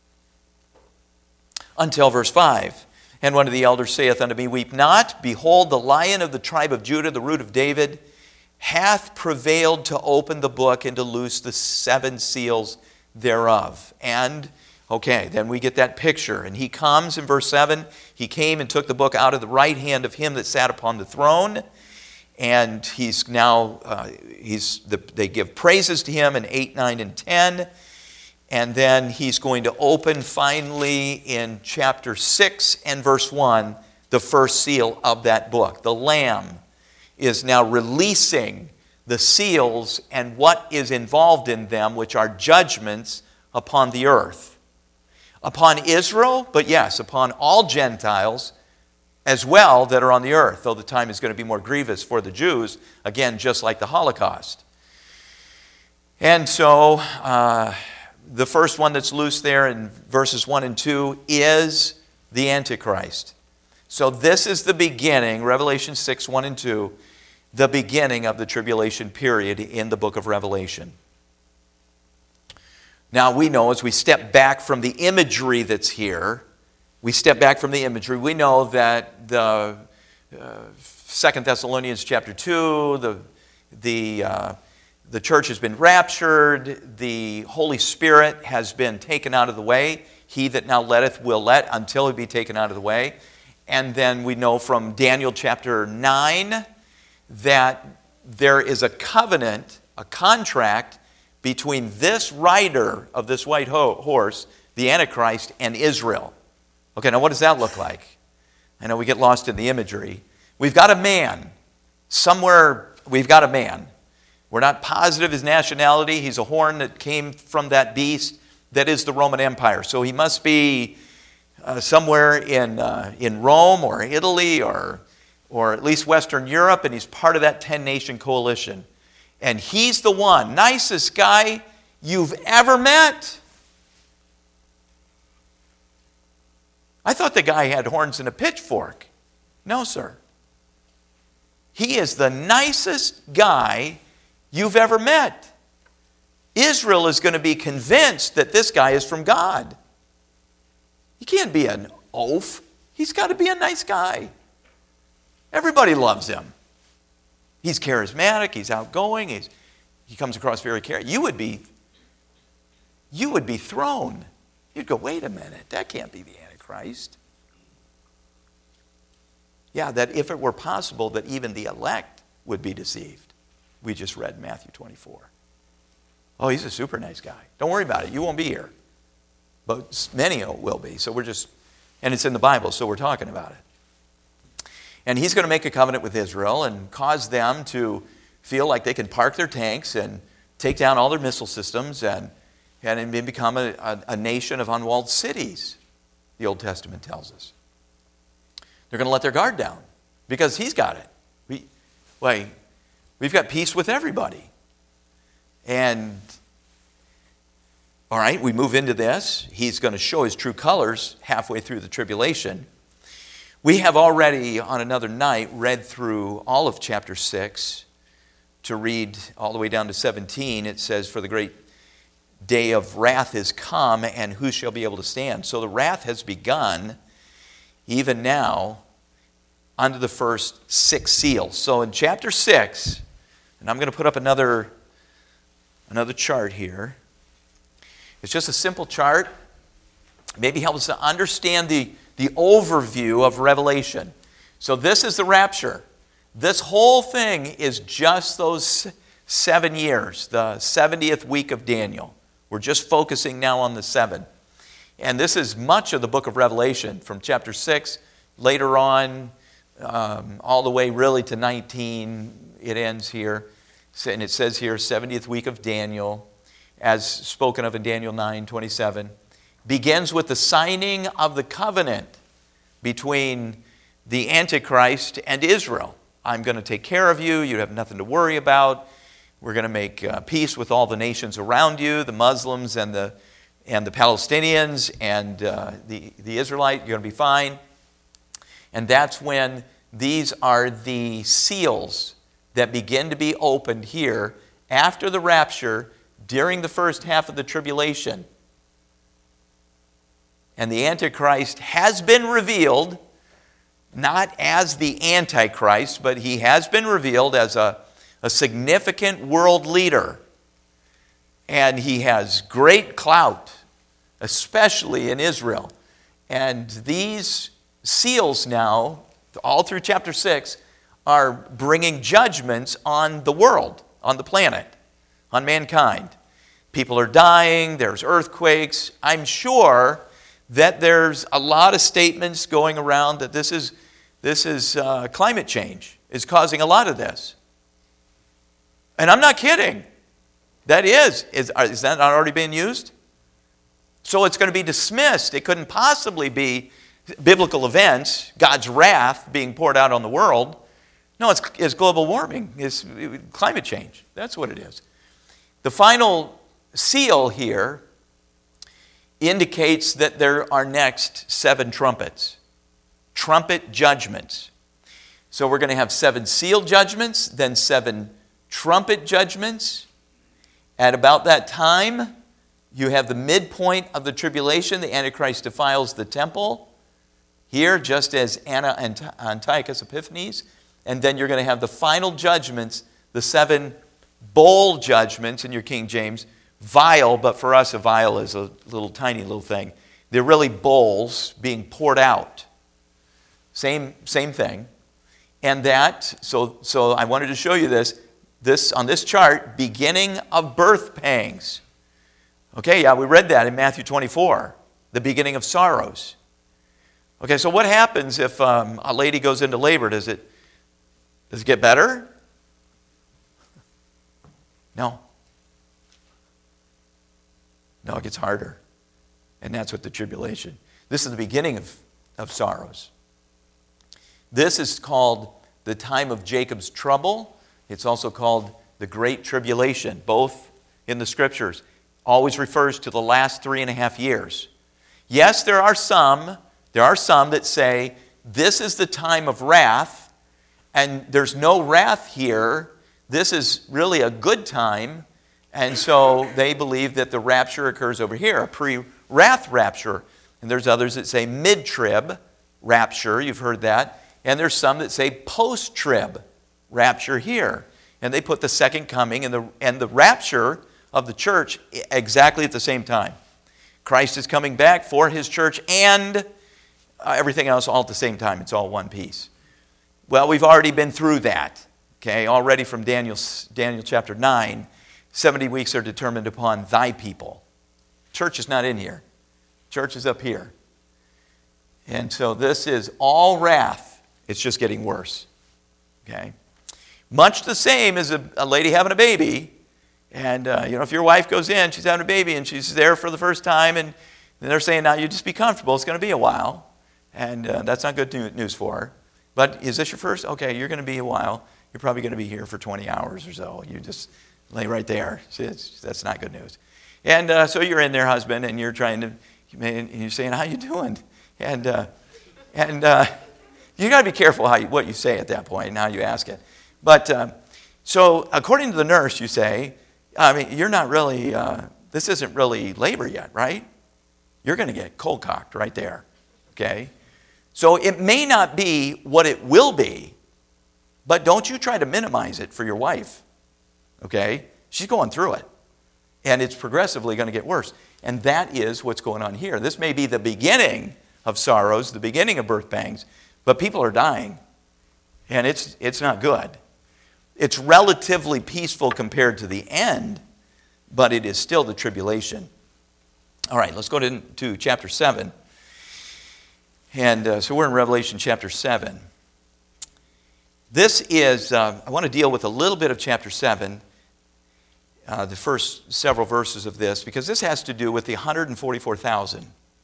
Until verse five. And one of the elders saith unto me, Weep not, behold, the Lion of the tribe of Judah, the root of David, hath prevailed to open the book and to loose the seven seals thereof. And, okay, then we get that picture. And he comes in verse seven, he came and took the book out of the right hand of him that sat upon the throne. And he's now, uh, he's the, they give praises to him in eight, nine, and ten. And then he's going to open finally in chapter six and verse one, the first seal of that book. The Lamb is now releasing the seals and what is involved in them, which are judgments upon the earth. Upon Israel, but yes, upon all Gentiles as well that are on the earth, though the time is going to be more grievous for the Jews, again, just like the Holocaust. And so, uh, the first one that's loose there in verses one and two is the Antichrist. So this is the beginning, Revelation six, one and two, the beginning of the tribulation period in the book of Revelation. Now we know as we step back from the imagery that's here, we step back from the imagery, we know that the uh, Second Thessalonians chapter two, the, the, uh, the church has been raptured, the Holy Spirit has been taken out of the way. He that now letteth will let until he be taken out of the way. And then we know from Daniel chapter nine that there is a covenant, a contract between this rider of this white ho- horse, the Antichrist, and Israel. Okay, now what does that look like? I know we get lost in the imagery. We've got a man. Somewhere we've got a man. We're not positive his nationality. He's a horn that came from that beast that is the Roman Empire. So he must be uh, somewhere in, uh, in Rome or Italy or, or at least Western Europe, and he's part of that ten-nation coalition. And he's the one, nicest guy you've ever met. I thought the guy had horns and a pitchfork. No, sir. He is the nicest guy you've ever met. Israel is going to be convinced that this guy is from God. He can't be an oaf. He's got to be a nice guy. Everybody loves him. He's charismatic, he's outgoing, he's, he comes across very caring. You would be, you would be thrown. You'd go, wait a minute, that can't be the Antichrist. Yeah, that if it were possible that even the elect would be deceived. We just read Matthew twenty-four. Oh, he's a super nice guy. Don't worry about it, you won't be here. But many will be, so we're just, and it's in the Bible, so we're talking about it. And he's going to make a covenant with Israel and cause them to feel like they can park their tanks and take down all their missile systems and, and become a, a, a nation of unwalled cities, the Old Testament tells us. They're going to let their guard down because he's got it. We, well, we've got peace with everybody. And, all right, we move into this. He's going to show his true colors halfway through the tribulation. We have already, on another night, read through all of chapter six to read all the way down to seventeen. It says, for the great day of wrath is come, and who shall be able to stand? So the wrath has begun, even now, under the first six seals. So in chapter six, and I'm going to put up another, another chart here. It's just a simple chart. Maybe helps us to understand the The overview of Revelation. So this is the rapture. This whole thing is just those seven years, the seventieth week of Daniel. We're just focusing now on the seven. And this is much of the book of Revelation from chapter six, later on, um, all the way really to nineteen. It ends here. And it says here, seventieth week of Daniel, as spoken of in Daniel nine twenty-seven. Begins with the signing of the covenant between the Antichrist and Israel. I'm going to take care of you. You have nothing to worry about. We're going to make uh, peace with all the nations around you, the Muslims and the and the Palestinians and uh, the, the Israelite. You're going to be fine. And that's when these are the seals that begin to be opened here after the rapture during the first half of the tribulation. And the Antichrist has been revealed, not as the Antichrist, but he has been revealed as a, a significant world leader. And he has great clout, especially in Israel. And these seals now, all through chapter six, are bringing judgments on the world, on the planet, on mankind. People are dying, there's earthquakes. I'm sure that there's a lot of statements going around that this is, this is uh, climate change is causing a lot of this. And I'm not kidding. That is. Is, is that not already being used? So it's going to be dismissed. It couldn't possibly be biblical events, God's wrath being poured out on the world. No, it's, it's global warming. It's climate change. That's what it is. The final seal here indicates that there are next seven trumpets. Trumpet judgments. So we're going to have seven seal judgments, then seven trumpet judgments. At about that time, You have the midpoint of the tribulation. The Antichrist defiles the temple here, just as Anna and Antiochus Epiphanes. And then you're going to have the final judgments, the seven bowl judgments in your King James. Vial, but for us a vial is a little tiny little thing. They're really bowls being poured out. Same, same thing. And that, so, so I wanted to show you this, this on this chart, beginning of birth pangs. Okay, yeah, we read that in Matthew twenty-four, the beginning of sorrows. Okay, so what happens if um, a lady goes into labor? Does it, does it get better? No. No, it gets harder. And that's what the tribulation. This is the beginning of, of sorrows. This is called the time of Jacob's trouble. It's also called the Great Tribulation, both in the Scriptures. Always refers to the last three and a half years. Yes, there are some, there are some that say this is the time of wrath, and there's no wrath here. This is really a good time, and so they believe that the rapture occurs over here, a pre-wrath rapture. And there's others that say mid-trib rapture, you've heard that. And there's some that say post-trib rapture here. And they put the second coming and the, and the rapture of the church exactly at the same time. Christ is coming back for his church and uh, everything else all at the same time. It's all one piece. Well, we've already been through that. Okay, already from Daniel, Daniel chapter nine, seventy weeks are determined upon thy people. Church is not in here. Church is up here. And so this is all wrath. It's just getting worse. Okay? Much the same as a, a lady having a baby. And, uh, you know, if your wife goes in, she's having a baby, and she's there for the first time, and they're saying, now you just be comfortable. It's going to be a while. And uh, that's not good news for her. But is this your first? Okay, you're going to be a while. You're probably going to be here for twenty hours or so. You just lay right there. See, it's, that's not good news. And uh, so you're in there, husband, and you're trying to, and you're saying, how you doing? And uh, and uh, you got to be careful how you, what you say at that point and how you ask it. But uh, so according to the nurse, you say, I mean, you're not really, uh, this isn't really labor yet, right? You're going to get cold cocked right there, okay? So it may not be what it will be, but don't you try to minimize it for your wife, okay? She's going through it, and it's progressively going to get worse. And that is what's going on here. This may be the beginning of sorrows, the beginning of birth pangs, but people are dying, and it's, it's not good. It's relatively peaceful compared to the end, but it is still the tribulation. All right, let's go to, to chapter seven. And uh, so we're in Revelation chapter seven. This is, uh, I want to deal with a little bit of chapter seven, uh, the first several verses of this, because this has to do with the one hundred forty-four thousand.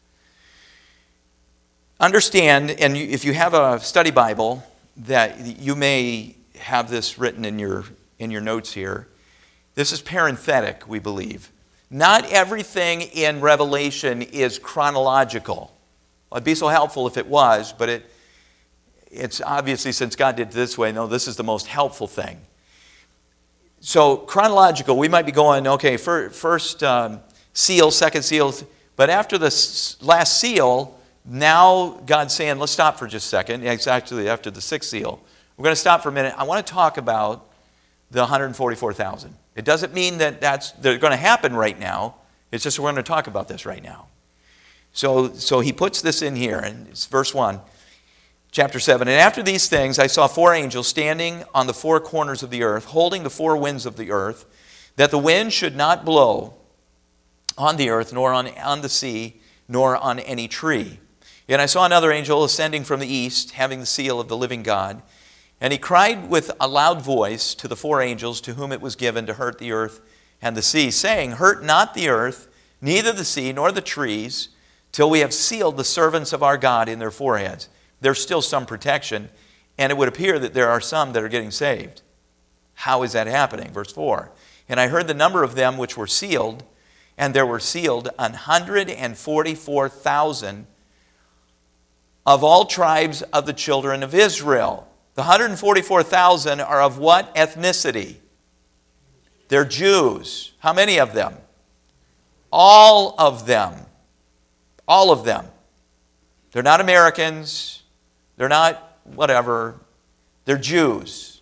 Understand, and you, if you have a study Bible, that you may have this written in your, in your notes here. This is parenthetic, we believe. Not everything in Revelation is chronological. Well, it'd be so helpful if it was, but it, it's obviously, since God did it this way, no, this is the most helpful thing. So chronological, we might be going, okay, first um, seal, second seal, but after the last seal, now God's saying, let's stop for just a second. It's actually after the sixth seal. We're going to stop for a minute. I want to talk about the one hundred forty-four thousand. It doesn't mean that that's they're going to happen right now. It's just we're going to talk about this right now. So, so he puts this in here, and it's verse one, chapter seven. And after these things, I saw four angels standing on the four corners of the earth, holding the four winds of the earth, that the wind should not blow on the earth, nor on, on the sea, nor on any tree. And I saw another angel ascending from the east, having the seal of the living God. And he cried with a loud voice to the four angels to whom it was given to hurt the earth and the sea, saying, hurt not the earth, neither the sea, nor the trees, till we have sealed the servants of our God in their foreheads. There's still some protection, and it would appear that there are some that are getting saved. How is that happening? Verse four, and I heard the number of them which were sealed, and there were sealed one hundred forty-four thousand of all tribes of the children of Israel. The one hundred forty-four thousand are of what ethnicity? They're Jews. How many of them? All of them. All of them. They're not Americans. They're not whatever. They're Jews.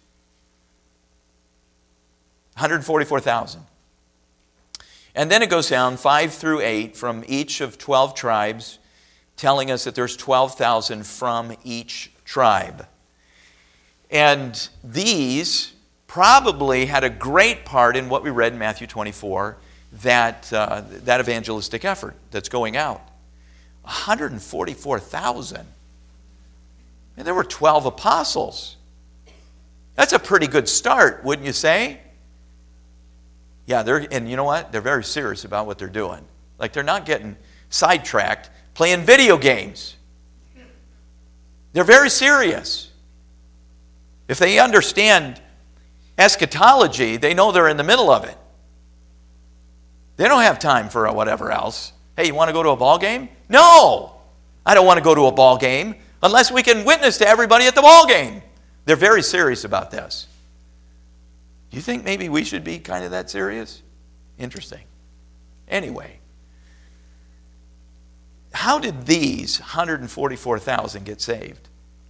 one hundred forty-four thousand. And then it goes down five through eight from each of twelve tribes, telling us that there's twelve thousand from each tribe. And these probably had a great part in what we read in Matthew twenty-four, that, uh, that evangelistic effort that's going out. one hundred forty-four thousand. And there were twelve apostles. That's a pretty good start, wouldn't you say? Yeah, they're, and you know what? They're very serious about what they're doing. Like, they're not getting sidetracked playing video games. They're very serious. If they understand eschatology, they know they're in the middle of it. They don't have time for whatever else. Hey, you want to go to a ball game? No! I don't want to go to a ball game unless we can witness to everybody at the ball game. They're very serious about this. Do you think maybe we should be kind of that serious? Interesting. Anyway, how did these one hundred forty-four thousand get saved?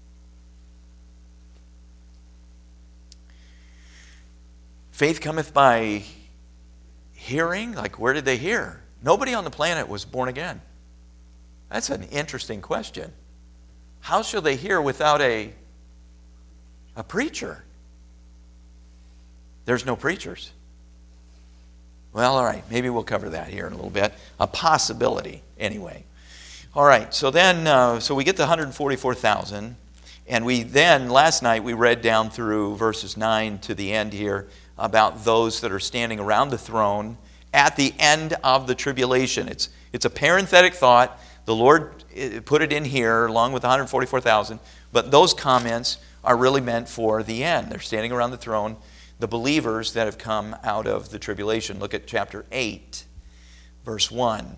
Faith cometh by hearing. Like, where did they hear? Nobody on the planet was born again. That's an interesting question. How shall they hear without a, a preacher? There's no preachers. Well, all right, maybe we'll cover that here in a little bit. A possibility, anyway. All right, so then, uh, so we get the one hundred forty-four thousand, and we then, last night, we read down through verses nine to the end here about those that are standing around the throne at the end of the tribulation. It's, it's a parenthetic thought. The Lord put it in here along with the one hundred forty-four thousand, but those comments are really meant for the end. They're standing around the throne, the believers that have come out of the tribulation. Look at chapter eight, verse one.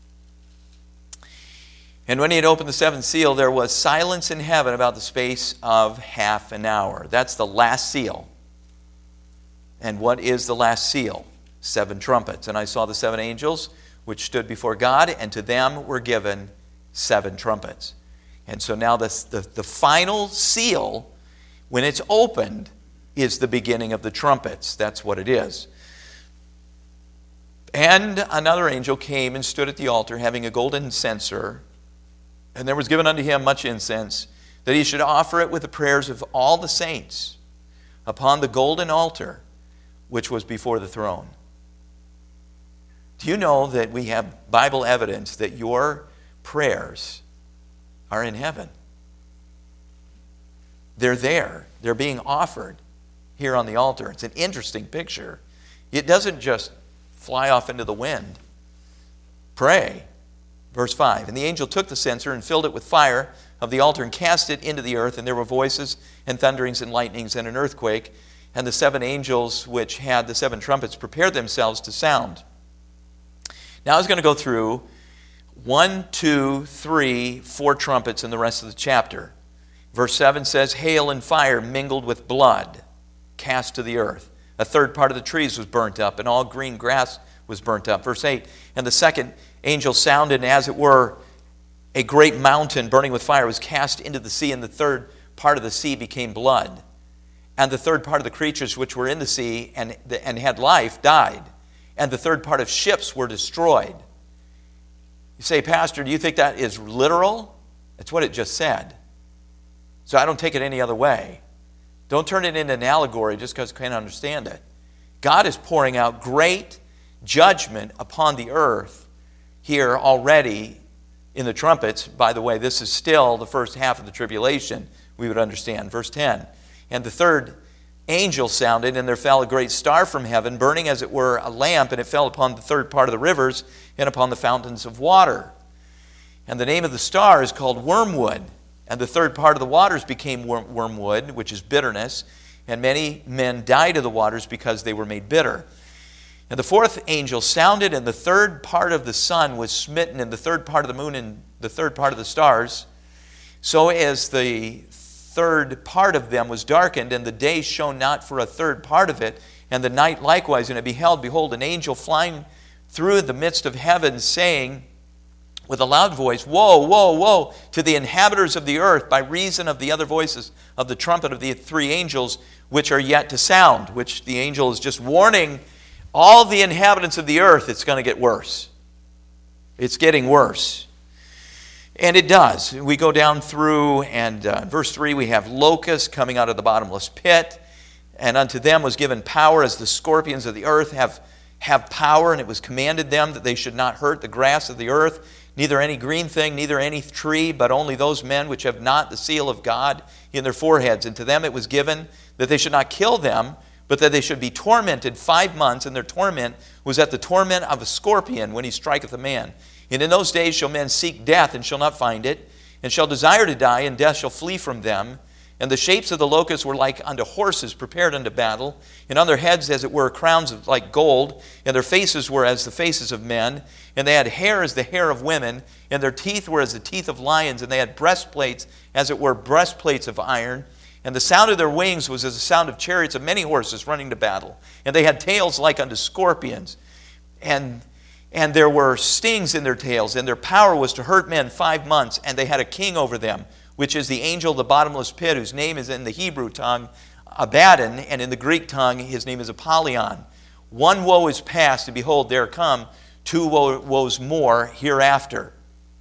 And when he had opened the seventh seal, there was silence in heaven about the space of half an hour. That's the last seal. And what is the last seal? Seven trumpets. And I saw the seven angels which stood before God, and to them were given seven trumpets. And so now this, the, the final seal, when it's opened, is the beginning of the trumpets. That's what it is. And another angel came and stood at the altar, having a golden censer, and there was given unto him much incense, that he should offer it with the prayers of all the saints upon the golden altar which was before the throne. Do you know that we have Bible evidence that your prayers are in heaven? They're there. They're being offered here on the altar. It's an interesting picture. It doesn't just fly off into the wind. Pray. Verse five, and the angel took the censer and filled it with fire of the altar and cast it into the earth, and there were voices and thunderings and lightnings and an earthquake, and the seven angels which had the seven trumpets prepared themselves to sound. Now I was going to go through one, two, three, four trumpets in the rest of the chapter. Verse seven says, hail and fire mingled with blood, cast to the earth. A third part of the trees was burnt up, and all green grass was burnt up. Verse eight, and the second angel sounded, and as it were, a great mountain burning with fire was cast into the sea, and the third part of the sea became blood. And the third part of the creatures which were in the sea and, and had life died. And the third part of ships were destroyed. You say, Pastor, do you think that is literal? That's what it just said. So I don't take it any other way. Don't turn it into an allegory just because you can't understand it. God is pouring out great judgment upon the earth here already in the trumpets. By the way, this is still the first half of the tribulation, we would understand. Verse ten, and the third angel sounded, and there fell a great star from heaven, burning as it were a lamp, and it fell upon the third part of the rivers and upon the fountains of water. And the name of the star is called Wormwood. And the third part of the waters became wormwood, which is bitterness, and many men died of the waters because they were made bitter. And the fourth angel sounded, and the third part of the sun was smitten, and the third part of the moon, and the third part of the stars, so as the third part of them was darkened, and the day shone not for a third part of it, and the night likewise. And I beheld, behold, an angel flying through the midst of heaven, saying with a loud voice, Woe, woe, woe to the inhabitants of the earth, by reason of the other voices of the trumpet of the three angels which are yet to sound, which the angel is just warning all the inhabitants of the earth it's going to get worse. It's getting worse. And it does. We go down through, and uh, verse three, we have locusts coming out of the bottomless pit, and unto them was given power as the scorpions of the earth have, have power, and it was commanded them that they should not hurt the grass of the earth, neither any green thing, neither any tree, but only those men which have not the seal of God in their foreheads. And to them it was given that they should not kill them, but that they should be tormented five months, and their torment was at the torment of a scorpion when he striketh a man. And in those days shall men seek death, and shall not find it, and shall desire to die, and death shall flee from them. And the shapes of the locusts were like unto horses prepared unto battle, and on their heads as it were crowns of like gold, and their faces were as the faces of men, and they had hair as the hair of women, and their teeth were as the teeth of lions, and they had breastplates as it were breastplates of iron. And the sound of their wings was as the sound of chariots of many horses running to battle. And they had tails like unto scorpions. And, and there were stings in their tails. And their power was to hurt men five months. And they had a king over them, which is the angel of the bottomless pit, whose name is in the Hebrew tongue Abaddon, and in the Greek tongue his name is Apollyon. One woe is past, and behold, there come two wo- woes more hereafter.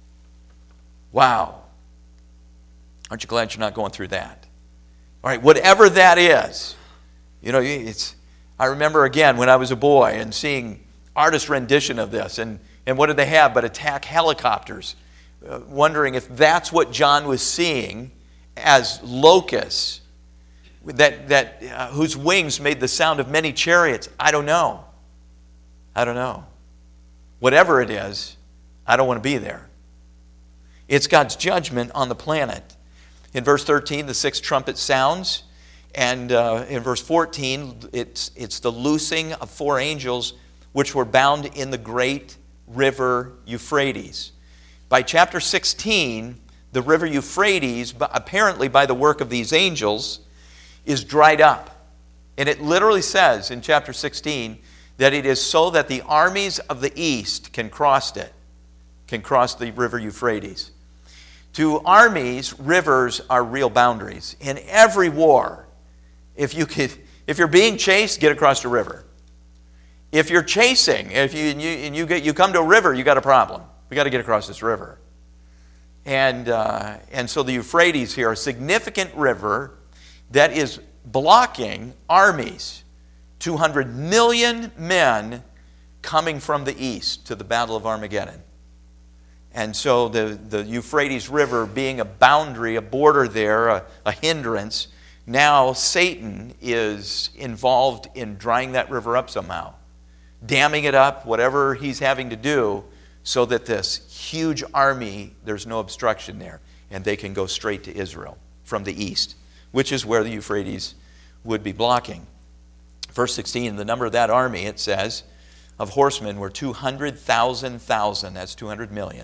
Wow. Aren't you glad you're not going through that? All right, whatever that is, you know, it's. I remember again when I was a boy and seeing artist rendition of this, and, and what did they have but attack helicopters, uh, wondering if that's what John was seeing as locusts, that that uh, whose wings made the sound of many chariots. I don't know. I don't know. Whatever it is, I don't want to be there. It's God's judgment on the planet. In verse thirteen, the sixth trumpet sounds. And uh, in verse fourteen, it's, it's the loosing of four angels which were bound in the great river Euphrates. By chapter sixteen, the river Euphrates, apparently by the work of these angels, is dried up. And it literally says in chapter sixteen that it is so that the armies of the east can cross it, can cross the river Euphrates. To armies, rivers are real boundaries. In every war, if you could, if you're being chased, get across the river. If you're chasing, if you and you, and you get you come to a river, you got a problem. We got to get across this river. And uh, and so the Euphrates here, a significant river that is blocking armies, two hundred million men coming from the east to the Battle of Armageddon. And so the, the Euphrates River being a boundary, a border there, a, a hindrance, now Satan is involved in drying that river up somehow, damming it up, whatever he's having to do, so that this huge army, there's no obstruction there, and they can go straight to Israel from the east, which is where the Euphrates would be blocking. Verse sixteen, the number of that army, it says, of horsemen were two hundred thousand thousand. That's two hundred million.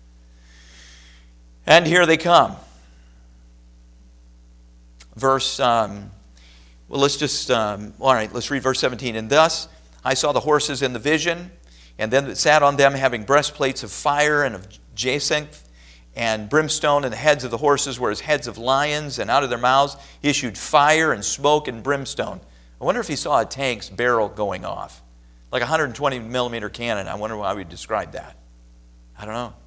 And here they come. Verse, um, well, let's just, um, all right, let's read verse seventeen. And thus I saw the horses in the vision, and them that sat on them having breastplates of fire and of jacinth and brimstone, and the heads of the horses were as heads of lions, and out of their mouths issued fire and smoke and brimstone. I wonder if he saw a tank's barrel going off, like a one hundred twenty millimeter cannon. I wonder how we'd describe that. I don't know.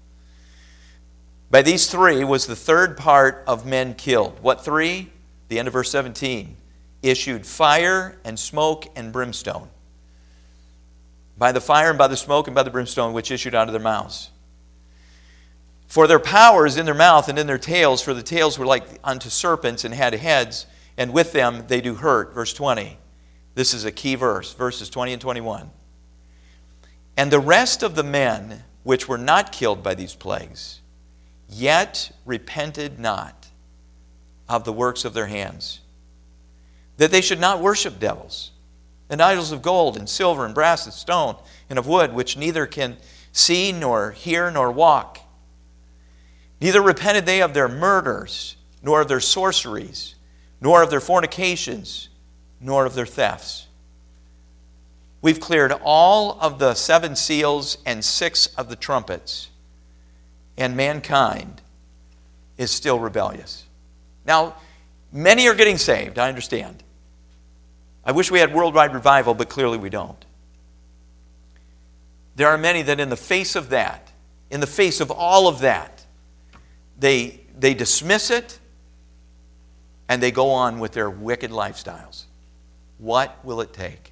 By these three was the third part of men killed. What three? The end of verse seventeen. Issued fire and smoke and brimstone. By the fire and by the smoke and by the brimstone which issued out of their mouths. For their power is in their mouth and in their tails, for the tails were like unto serpents and had heads, and with them they do hurt. Verse twenty. This is a key verse, verses twenty and twenty-one. And the rest of the men which were not killed by these plagues, yet repented not of the works of their hands, that they should not worship devils, and idols of gold, and silver, and brass, and stone, and of wood, which neither can see, nor hear, nor walk. Neither repented they of their murders, nor of their sorceries, nor of their fornications, nor of their thefts. We've cleared all of the seven seals and six of the trumpets, and mankind is still rebellious. Now, many are getting saved, I understand. I wish we had worldwide revival, but clearly we don't. There are many that in the face of that, in the face of all of that, they, they dismiss it and they go on with their wicked lifestyles. What will it take?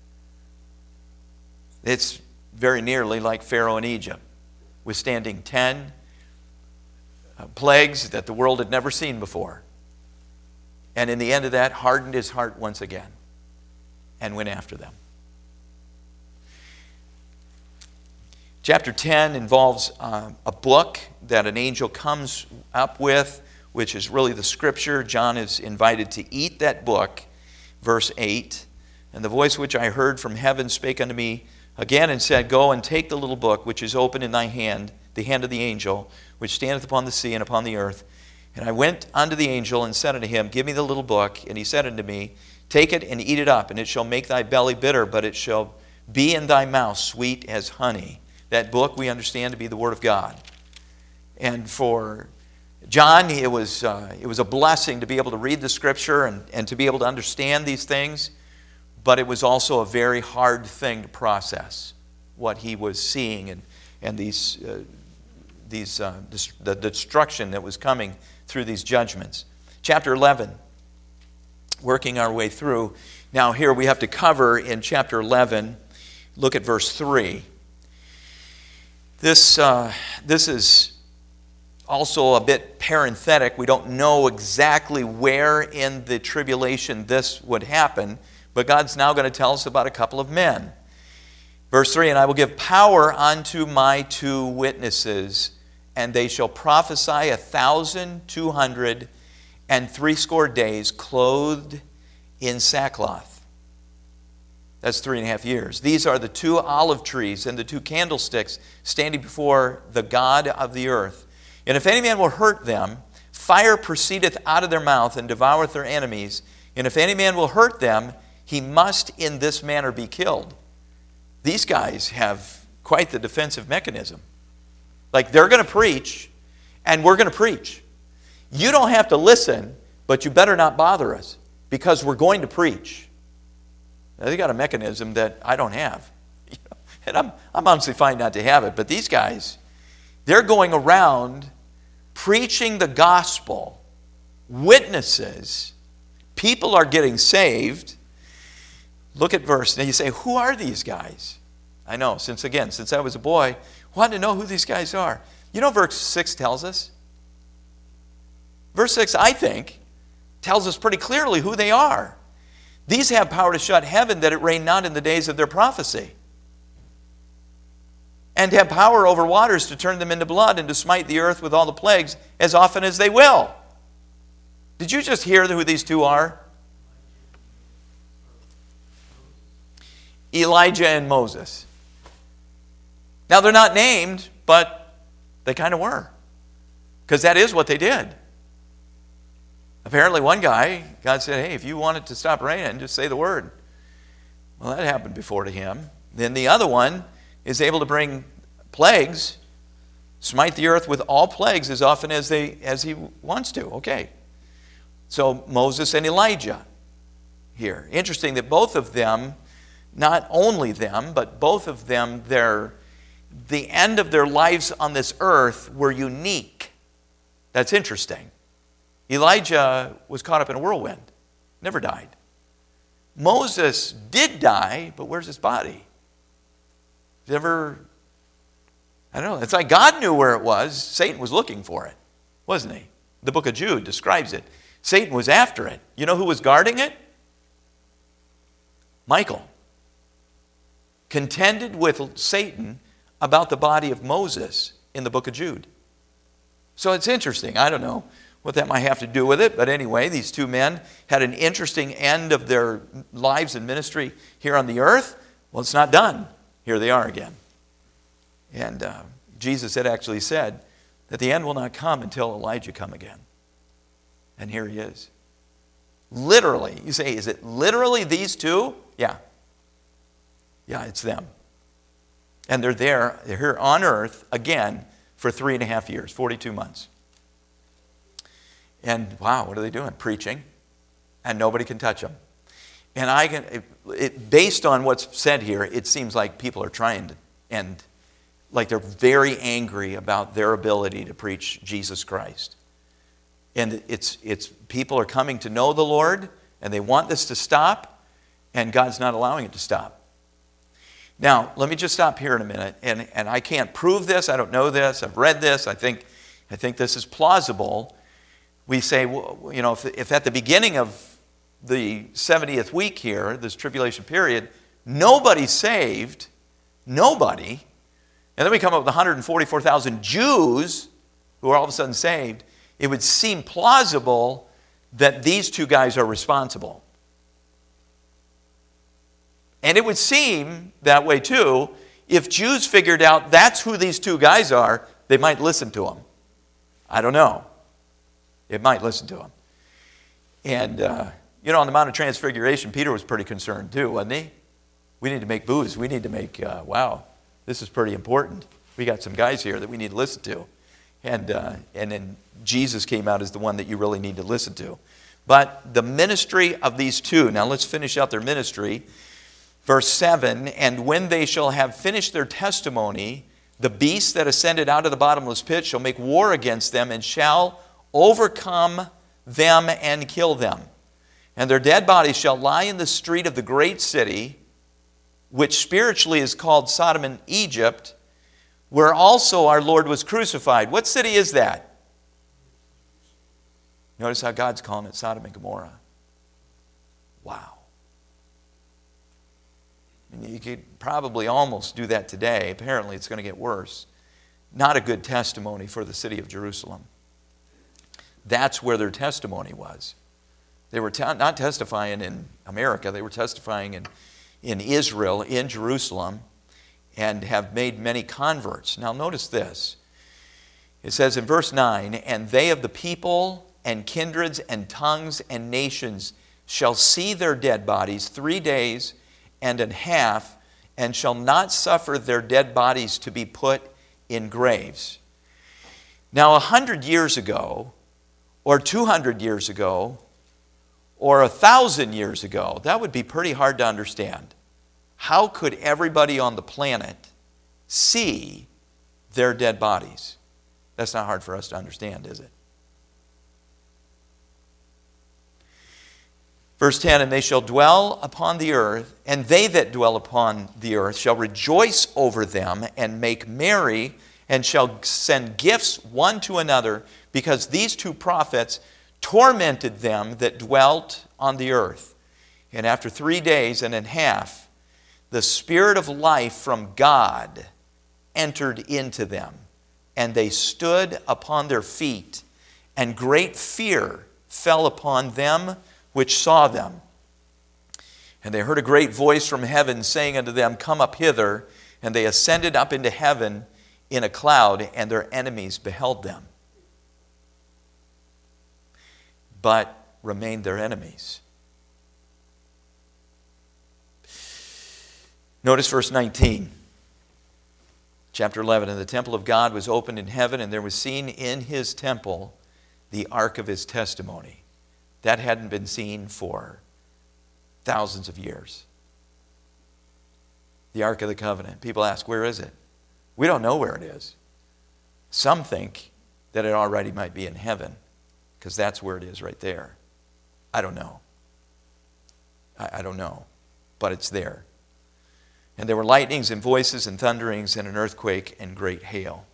It's very nearly like Pharaoh in Egypt, withstanding ten uh, plagues that the world had never seen before. And in the end of that, hardened his heart once again and went after them. Chapter ten involves uh, a book that an angel comes up with, which is really the scripture. John is invited to eat that book. Verse eight, and the voice which I heard from heaven spake unto me again and said, Go and take the little book which is open in thy hand, the hand of the angel, which standeth upon the sea and upon the earth. And I went unto the angel and said unto him, Give me the little book. And he said unto me, Take it and eat it up, and it shall make thy belly bitter, but it shall be in thy mouth sweet as honey. That book we understand to be the Word of God. And for John, it was, uh, it was a blessing to be able to read the Scripture and, and to be able to understand these things, but it was also a very hard thing to process, what he was seeing and, and these, uh, these, uh, this, the destruction that was coming through these judgments. Chapter eleven, working our way through. Now here we have to cover in chapter eleven, look at verse three. This, uh, this is also a bit parenthetic. We don't know exactly where in the tribulation this would happen, but God's now going to tell us about a couple of men. Verse three, And I will give power unto my two witnesses, and they shall prophesy a thousand two hundred and threescore days, clothed in sackcloth. That's three and a half years. These are the two olive trees and the two candlesticks standing before the God of the earth. And if any man will hurt them, fire proceedeth out of their mouth and devoureth their enemies. And if any man will hurt them, he must in this manner be killed. These guys have quite the defensive mechanism. Like, they're going to preach, and we're going to preach. You don't have to listen, but you better not bother us, because we're going to preach. Now, they got a mechanism that I don't have. And I'm, I'm honestly fine not to have it, but these guys, they're going around preaching the gospel, witnesses, people are getting saved. Look at verse. Now you say, who are these guys? I know, since again, since I was a boy, I wanted to know who these guys are. You know verse six tells us? Verse six, I think, tells us pretty clearly who they are. These have power to shut heaven that it rain not in the days of their prophecy, and have power over waters to turn them into blood and to smite the earth with all the plagues as often as they will. Did you just hear who these two are? Elijah and Moses. Now they're not named, but they kind of were, because that is what they did. Apparently one guy, God said, hey, if you want it to stop raining, just say the word. Well, that happened before to him. Then the other one is able to bring plagues, smite the earth with all plagues as often as they as he wants to. Okay. So Moses and Elijah here. Interesting that both of them, not only them, but both of them, their the end of their lives on this earth were unique. That's interesting. Elijah was caught up in a whirlwind, never died. Moses did die, but where's his body? Ever, I don't know, it's like God knew where it was. Satan was looking for it, wasn't he? The book of Jude describes it. Satan was after it. You know who was guarding it? Michael. Contended with Satan about the body of Moses in the book of Jude. So it's interesting. I don't know what that might have to do with it, but anyway, these two men had an interesting end of their lives and ministry here on the earth. Well, it's not done. Here they are again. And uh, Jesus had actually said that the end will not come until Elijah come again. And here he is. Literally, you say, is it literally these two? Yeah. Yeah, it's them. And they're there, they're here on earth, again, for three and a half years, forty-two months. And wow, what are they doing? Preaching. And nobody can touch them. And I can, it, it, based on what's said here, it seems like people are trying to, and like they're very angry about their ability to preach Jesus Christ. And it's, it's people are coming to know the Lord, and they want this to stop, and God's not allowing it to stop. Now, let me just stop here in a minute, and, and I can't prove this, I don't know this, I've read this, I think, I think this is plausible. We say, well, you know, if, if at the beginning of the seventieth week here, this tribulation period, nobody's saved, nobody, and then we come up with one hundred forty-four thousand Jews who are all of a sudden saved, it would seem plausible that these two guys are responsible. And it would seem that way too, if Jews figured out that's who these two guys are, they might listen to them. I don't know. It might listen to them. And, uh, you know, on the Mount of Transfiguration, Peter was pretty concerned too, wasn't he? We need to make booze. We need to make, uh, wow, this is pretty important. We got some guys here that we need to listen to. And, uh, and then Jesus came out as the one that you really need to listen to. But the ministry of these two, now let's finish out their ministry. Verse seven, and when they shall have finished their testimony, the beast that ascended out of the bottomless pit shall make war against them and shall overcome them and kill them. And their dead bodies shall lie in the street of the great city, which spiritually is called Sodom and Egypt, where also our Lord was crucified. What city is that? Notice how God's calling it Sodom and Gomorrah. Wow. You could probably almost do that today. Apparently it's going to get worse. Not a good testimony for the city of Jerusalem. That's where their testimony was. They were te- not testifying in America. They were testifying in, in Israel, in Jerusalem, and have made many converts. Now notice this. It says in verse nine, and they of the people and kindreds and tongues and nations shall see their dead bodies three days and a half, and shall not suffer their dead bodies to be put in graves. Now, a hundred years ago, or two hundred years ago, or a thousand years ago, that would be pretty hard to understand. How could everybody on the planet see their dead bodies? That's not hard for us to understand, is it? Verse ten, and they shall dwell upon the earth, and they that dwell upon the earth shall rejoice over them and make merry, and shall send gifts one to another, because these two prophets tormented them that dwelt on the earth. And after three days and a half, the Spirit of life from God entered into them, and they stood upon their feet, and great fear fell upon them which saw them. And they heard a great voice from heaven saying unto them, come up hither. And they ascended up into heaven in a cloud, and their enemies beheld them, but remained their enemies. Notice verse nineteen. Chapter eleven, and the temple of God was opened in heaven, and there was seen in his temple the ark of his testimony. That hadn't been seen for thousands of years. The Ark of the Covenant. People ask, where is it? We don't know where it is. Some think that it already might be in heaven, because that's where it is right there. I don't know. I, I don't know. But it's there. And there were lightnings and voices and thunderings and an earthquake and great hail.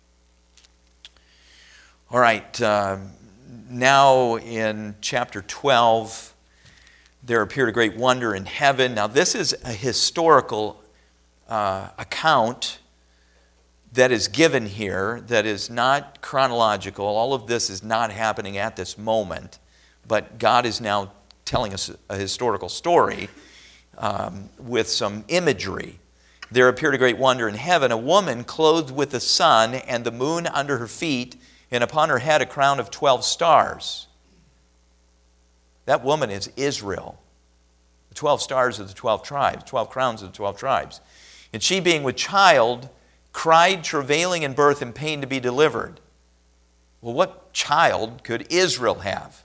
All right. Um, Now in chapter twelve, there appeared a great wonder in heaven. Now this is a historical uh, account that is given here that is not chronological. All of this is not happening at this moment, but God is now telling us a historical story um, with some imagery. There appeared a great wonder in heaven, a woman clothed with the sun and the moon under her feet, and upon her head a crown of twelve stars. That woman is Israel. The twelve stars of the twelve tribes, twelve crowns of the twelve tribes. And she, being with child, cried, travailing in birth and pain to be delivered. Well, what child could Israel have?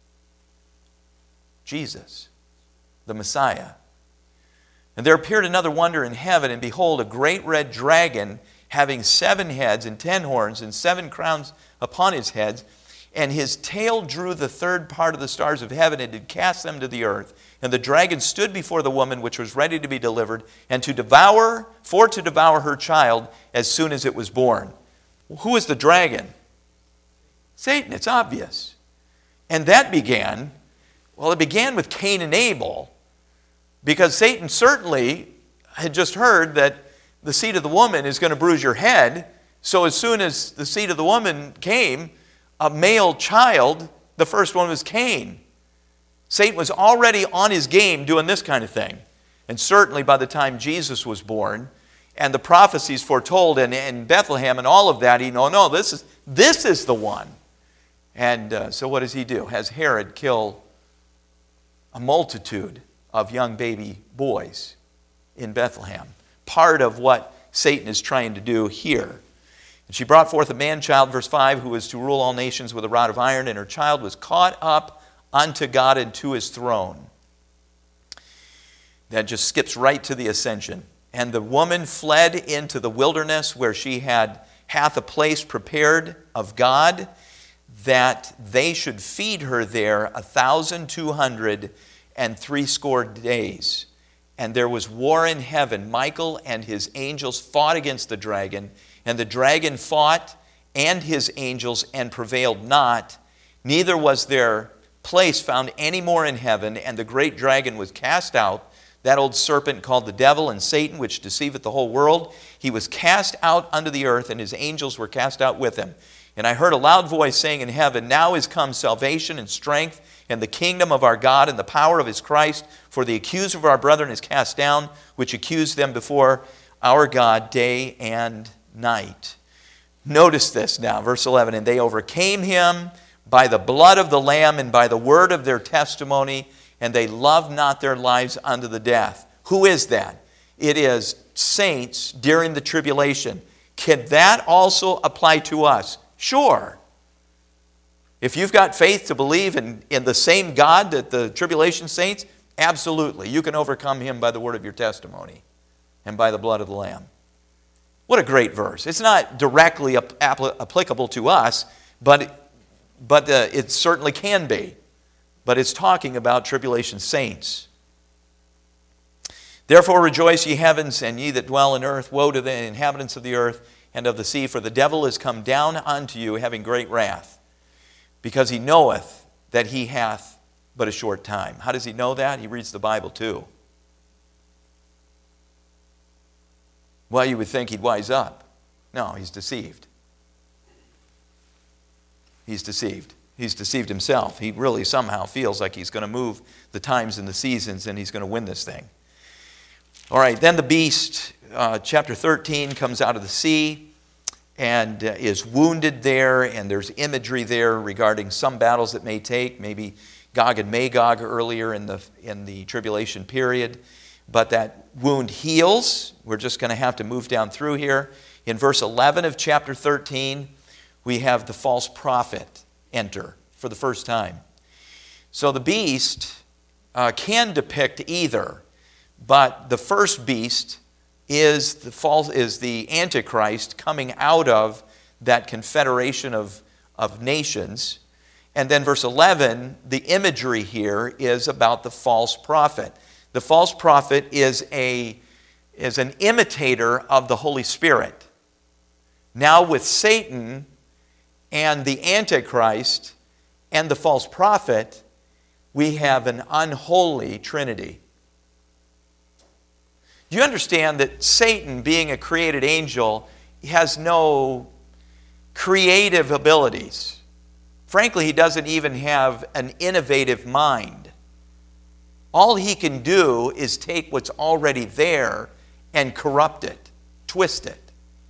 Jesus, the Messiah. And there appeared another wonder in heaven, and behold, a great red dragon, having seven heads and ten horns and seven crowns upon his heads, and his tail drew the third part of the stars of heaven and did cast them to the earth. And the dragon stood before the woman which was ready to be delivered, and to devour, for to devour her child as soon as it was born. Well, who is the dragon? Satan, it's obvious. And that began, well, it began with Cain and Abel, because Satan certainly had just heard that the seed of the woman is going to bruise your head. So as soon as the seed of the woman came, a male child, the first one was Cain. Satan was already on his game doing this kind of thing. And certainly by the time Jesus was born, and the prophecies foretold in, in Bethlehem and all of that, he know, no, this is, this is the one. And uh, so what does he do? Has Herod kill a multitude of young baby boys in Bethlehem? Part of what Satan is trying to do here. And she brought forth a man-child, verse five, who was to rule all nations with a rod of iron, and her child was caught up unto God and to his throne. That just skips right to the ascension. And the woman fled into the wilderness, where she had hath a place prepared of God, that they should feed her there a thousand two hundred and threescore days. And there was war in heaven. Michael and his angels fought against the dragon, and the dragon fought and his angels and prevailed not. Neither was there place found any more in heaven, and the great dragon was cast out, that old serpent called the devil and Satan, which deceiveth the whole world. He was cast out unto the earth, and his angels were cast out with him. And I heard a loud voice saying in heaven, Now is come salvation and strength, and the kingdom of our God, and the power of his Christ. For the accuser of our brethren is cast down, which accused them before our God day and night. Notice this now, verse eleven. And they overcame him by the blood of the Lamb and by the word of their testimony, and they loved not their lives unto the death. Who is that? It is saints during the tribulation. Can that also apply to us? Sure. If you've got faith to believe in, in the same God that the tribulation saints, absolutely. You can overcome him by the word of your testimony and by the blood of the Lamb. What a great verse. It's not directly ap- applicable to us, but, but uh, it certainly can be. But it's talking about tribulation saints. Therefore rejoice, ye heavens, and ye that dwell in earth. Woe to the inhabitants of the earth and of the sea, for the devil is come down unto you, having great wrath, because he knoweth that he hath but a short time. How does he know that? He reads the Bible too. Well, you would think he'd wise up. No, he's deceived. He's deceived. He's deceived himself. He really somehow feels like he's going to move the times and the seasons, and he's going to win this thing. All right, then the beast, uh, chapter thirteen, comes out of the sea and uh, is wounded there, and there's imagery there regarding some battles that may take, maybe Gog and Magog earlier in the, in the tribulation period. But that wound heals. We're just going to have to move down through here. In verse eleven of chapter thirteen, we have the false prophet enter for the first time. So the beast uh, can depict either, but the first beast is the false is the Antichrist coming out of that confederation of, of nations. And then verse eleven, the imagery here is about the false prophet. The false prophet is a is an imitator of the Holy Spirit. Now with Satan and the Antichrist and the false prophet, we have an unholy trinity. Do you understand that Satan, being a created angel, has no creative abilities? Frankly, he doesn't even have an innovative mind. All he can do is take what's already there and corrupt it, twist it.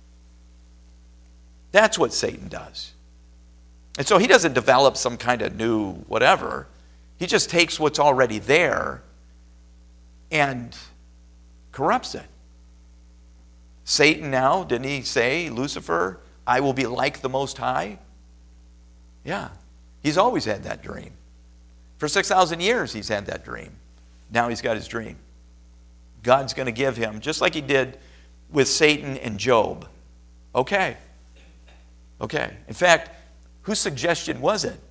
That's what Satan does. And so he doesn't develop some kind of new whatever. He just takes what's already there and corrupts it. Satan now, didn't he say, Lucifer, I will be like the Most High? Yeah, he's always had that dream. For six thousand years he's had that dream. Now he's got his dream. God's going to give him, just like he did with Satan and Job. Okay. Okay. In fact, whose suggestion was it?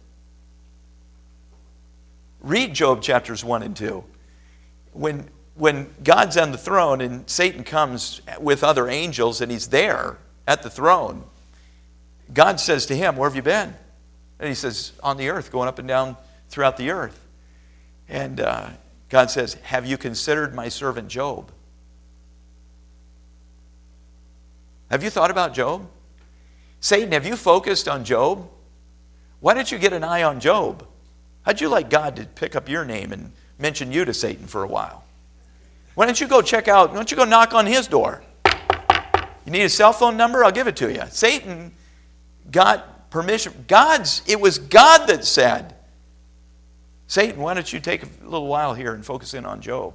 Read Job chapters one and two. When, when God's on the throne and Satan comes with other angels and he's there at the throne, God says to him, where have you been? And he says, on the earth, going up and down throughout the earth. And uh, God says, have you considered my servant Job? Have you thought about Job? Satan, have you focused on Job? Why didn't you get an eye on Job? How'd you like God to pick up your name and mention you to Satan for a while? Why don't you go check out, why don't you go knock on his door? You need a cell phone number? I'll give it to you. Satan got permission. God's, it was God that said, Satan, why don't you take a little while here and focus in on Job?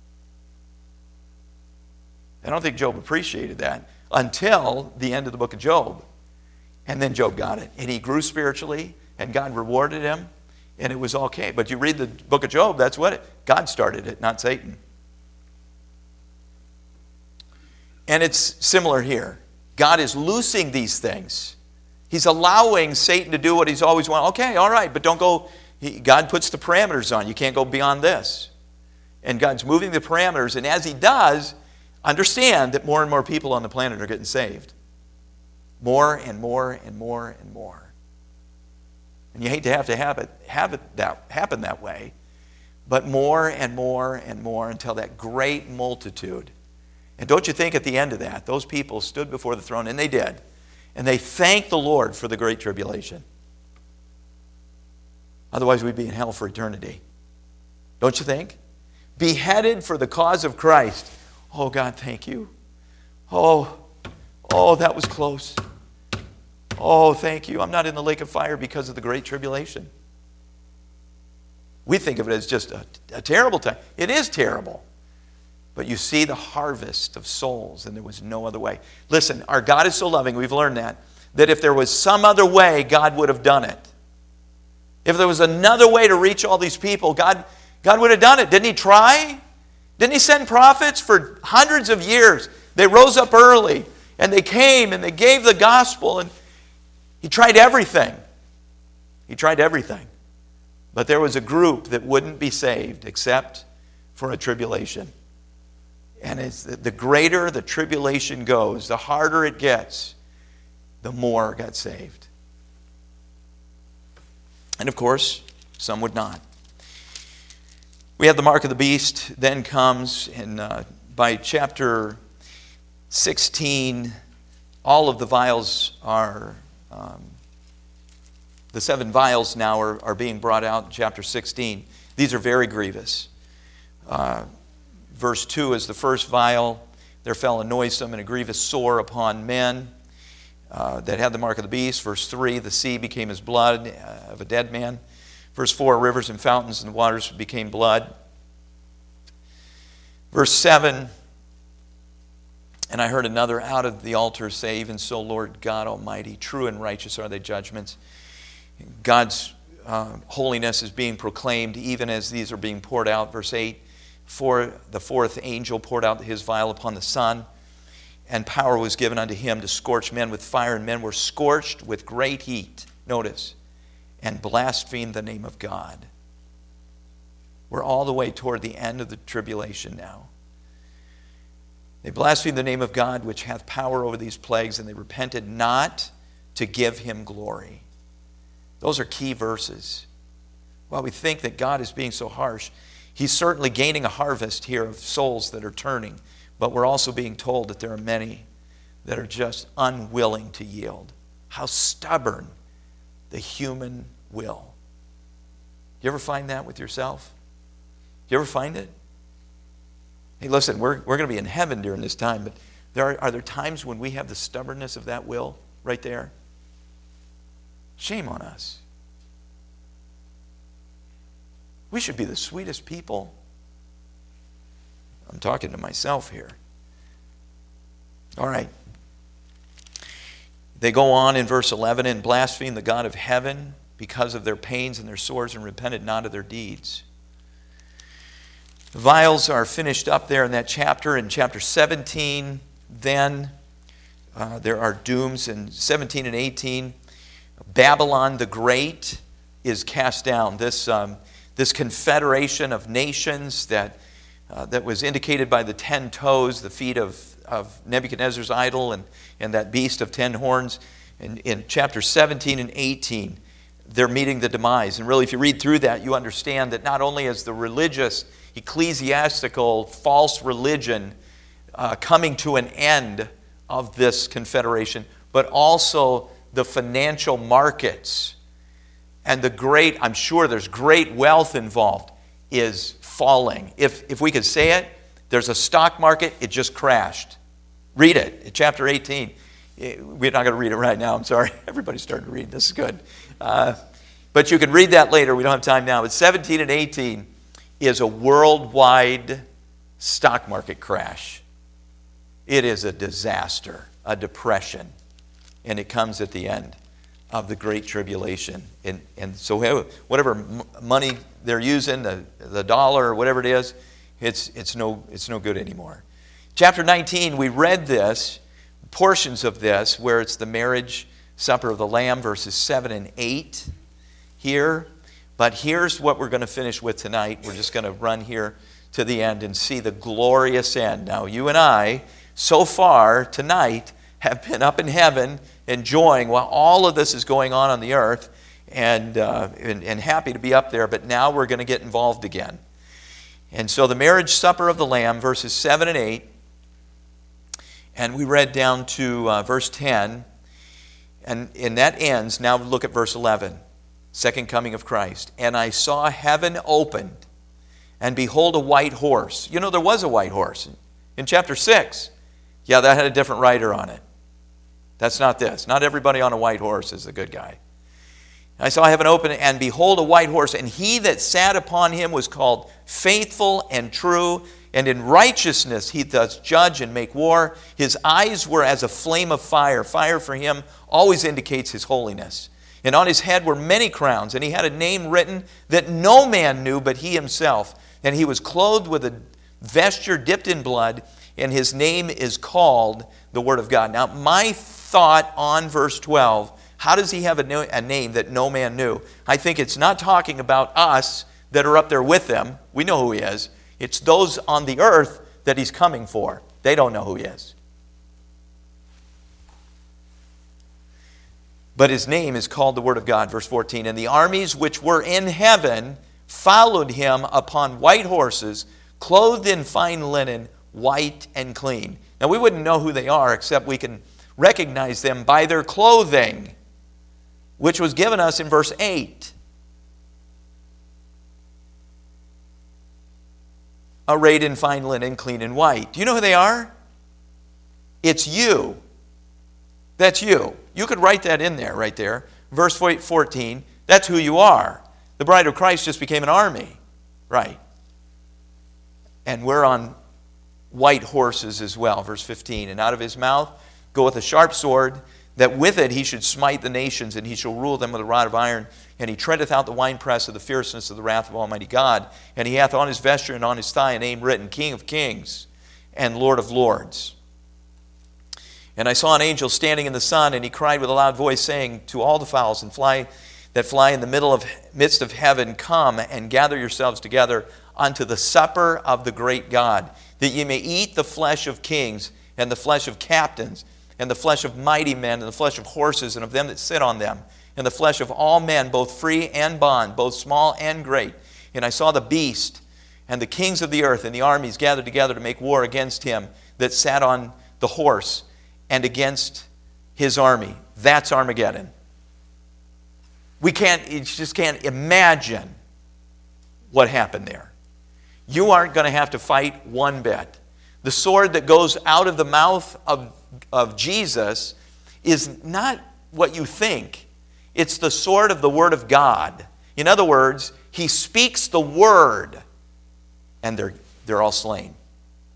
I don't think Job appreciated that until the end of the book of Job. And then Job got it. And he grew spiritually, and God rewarded him, and it was okay. But you read the book of Job, that's what it, God started it, not Satan. And it's similar here. God is loosing these things. He's allowing Satan to do what he's always wanted. Okay, all right, but don't go. He, God puts the parameters on. You can't go beyond this. And God's moving the parameters. And as he does, understand that more and more people on the planet are getting saved. More and more and more and more. And you hate to have to have it, have it that, happen that way. But more and more and more until that great multitude. And don't you think at the end of that, those people stood before the throne, and they did. And they thanked the Lord for the great tribulation. Otherwise, we'd be in hell for eternity. Don't you think? Beheaded for the cause of Christ. Oh, God, thank you. Oh, oh, that was close. Oh, thank you. I'm not in the lake of fire because of the great tribulation. We think of it as just a, a terrible time. It is terrible. But you see the harvest of souls, and there was no other way. Listen, our God is so loving, we've learned that, that if there was some other way, God would have done it. If there was another way to reach all these people, God, God would have done it. Didn't he try? Didn't he send prophets for hundreds of years? They rose up early, and they came, and they gave the gospel, and he tried everything. He tried everything. But there was a group that wouldn't be saved except for a tribulation. And it's the greater the tribulation goes, the harder it gets, the more got saved. And of course, some would not. We have the mark of the beast, then comes, and uh, by chapter sixteen, all of the vials are, um, the seven vials now are, are being brought out in chapter sixteen. These are very grievous. Uh, verse two is the first vial. There fell a noisome and a grievous sore upon men uh, that had the mark of the beast. Verse three, the sea became as blood uh, of a dead man. Verse four, rivers and fountains and waters became blood. Verse seven, and I heard another out of the altar say, even so, Lord God Almighty, true and righteous are thy judgments. God's uh, holiness is being proclaimed even as these are being poured out. Verse eight, for the fourth angel poured out his vial upon the sun, and power was given unto him to scorch men with fire, and men were scorched with great heat. Notice, and blasphemed the name of God. We're all the way toward the end of the tribulation now. They blasphemed the name of God, which hath power over these plagues, and they repented not to give him glory. Those are key verses. While we think that God is being so harsh, he's certainly gaining a harvest here of souls that are turning, but we're also being told that there are many that are just unwilling to yield. How stubborn the human will. You ever find that with yourself? You ever find it? Hey, listen, we're, we're going to be in heaven during this time, but there are, are there times when we have the stubbornness of that will right there? Shame on us. We should be the sweetest people. I'm talking to myself here. All right. They go on in verse eleven, and blaspheme the God of heaven because of their pains and their sores, and repented not of their deeds. The vials are finished up there in that chapter. In chapter seventeen, then uh, there are dooms. In seventeen and eighteen, Babylon the Great is cast down. This, um, this confederation of nations that, uh, that was indicated by the ten toes, the feet of, of Nebuchadnezzar's idol, and, and that beast of ten horns. In, in chapter seventeen and eighteen, they're meeting the demise. And really, if you read through that, you understand that not only is the religious, ecclesiastical, false religion uh, coming to an end of this confederation, but also the financial markets and the great, I'm sure there's great wealth involved, is falling. If, if we could say it, there's a stock market, it just crashed. Read it, in chapter eighteen. We're not going to read it right now, I'm sorry. Everybody's starting to read, this is good. Uh, but you can read that later, we don't have time now. But seventeen and eighteen is a worldwide stock market crash. It is a disaster, a depression, and it comes at the end of the Great Tribulation. And, and so whatever money they're using, the, the dollar or whatever it is, it's, it's, no, it's no good anymore. Chapter nineteen, we read this, portions of this, where it's the marriage supper of the Lamb, verses seven and eight here. But here's what we're going to finish with tonight. We're just going to run here to the end and see the glorious end. Now, you and I, so far tonight, have been up in heaven enjoying while all of this is going on on the earth, and, uh, and, and happy to be up there. But now we're going to get involved again. And so the marriage supper of the Lamb, verses seven and eight, and we read down to uh, verse ten, and, and that ends. Now look at verse eleven. Second coming of Christ. And I saw heaven opened, and behold a white horse. You know, there was a white horse in chapter six. Yeah, that had a different rider on it. That's not this. Not everybody on a white horse is a good guy. I saw heaven open, and behold a white horse, and he that sat upon him was called Faithful and True, and in righteousness he does judge and make war. His eyes were as a flame of fire. Fire for him always indicates his holiness. And on his head were many crowns, and he had a name written that no man knew but he himself. And he was clothed with a vesture dipped in blood, and his name is called the Word of God. Now, my thought on verse twelve, how does he have a, a name that no man knew? I think it's not talking about us that are up there with them. We know who he is. It's those on the earth that he's coming for. They don't know who he is. But his name is called the Word of God, verse fourteen. And the armies which were in heaven followed him upon white horses, clothed in fine linen, white and clean. Now we wouldn't know who they are, except we can recognize them by their clothing, which was given us in verse eight. Arrayed in fine linen, clean and white. Do you know who they are? It's you. That's you. You could write that in there, right there. Verse fourteen, that's who you are. The bride of Christ just became an army. Right. And we're on white horses as well. Verse fifteen, and out of his mouth goeth a sharp sword, that with it he should smite the nations, and he shall rule them with a rod of iron. And he treadeth out the winepress of the fierceness of the wrath of Almighty God. And he hath on his vesture and on his thigh a name written, King of Kings and Lord of Lords. And I saw an angel standing in the sun, and he cried with a loud voice, saying to all the fowls and fly that fly in the middle of midst of heaven, come and gather yourselves together unto the supper of the great God, that ye may eat the flesh of kings, and the flesh of captains, and the flesh of mighty men, and the flesh of horses, and of them that sit on them, and the flesh of all men, both free and bond, both small and great. And I saw the beast, and the kings of the earth, and the armies gathered together to make war against him that sat on the horse, and against his army. That's Armageddon. We can't, you just can't imagine what happened there. You aren't going to have to fight one bit. The sword that goes out of the mouth of, of Jesus is not what you think. It's the sword of the Word of God. In other words, he speaks the word, and they're, they're all slain.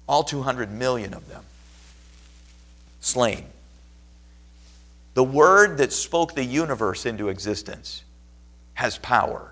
All two hundred million of them slain. The word that spoke the universe into existence has power.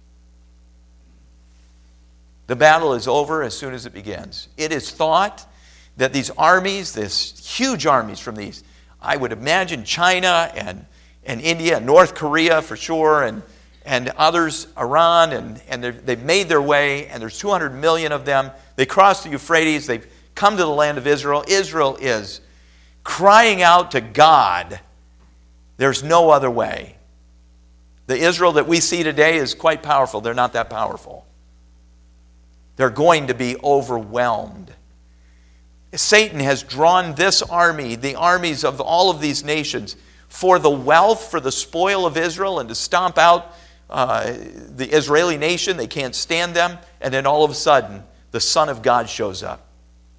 The battle is over as soon as it begins. It is thought that these armies, this huge armies from these, I would imagine China and, and India, and North Korea for sure, and, and others, Iran, and, and they've made their way, and there's two hundred million of them. They crossed the Euphrates. They've come to the land of Israel. Israel is crying out to God. There's no other way. The Israel that we see today is quite powerful. They're not that powerful. They're going to be overwhelmed. Satan has drawn this army, the armies of all of these nations, for the wealth, for the spoil of Israel, and to stomp out uh, the Israeli nation. They can't stand them. And then all of a sudden, the Son of God shows up.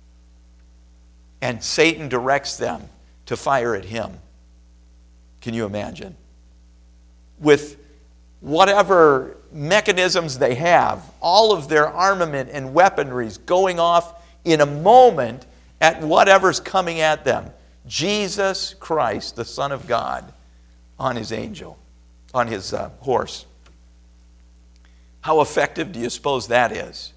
And Satan directs them to fire at him. Can you imagine? With whatever mechanisms they have, all of their armament and weaponry is going off in a moment at whatever's coming at them. Jesus Christ, the Son of God, on his angel, on his uh, horse. How effective do you suppose that is?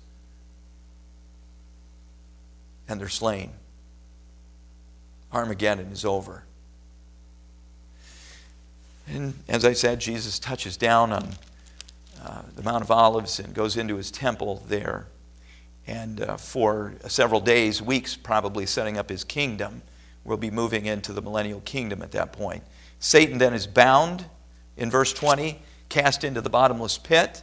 And they're slain. Armageddon is over. And as I said, Jesus touches down on uh, the Mount of Olives and goes into his temple there. And uh, for several days, weeks probably, setting up his kingdom. We'll be moving into the millennial kingdom at that point. Satan then is bound, in verse twenty, cast into the bottomless pit.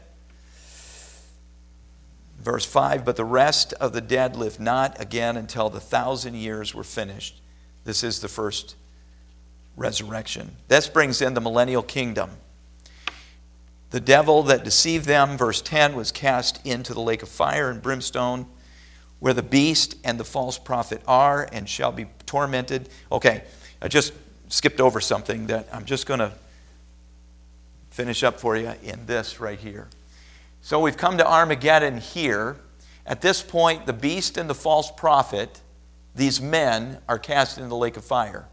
Verse five, but the rest of the dead live not again until the thousand years were finished. This is the first resurrection. This brings in the millennial kingdom. The devil that deceived them, verse ten, was cast into the lake of fire and brimstone, where the beast and the false prophet are and shall be tormented. Okay, I just skipped over something that I'm just going to finish up for you in this right here. So we've come to Armageddon here. At this point, the beast and the false prophet, these men, are cast into the lake of fire.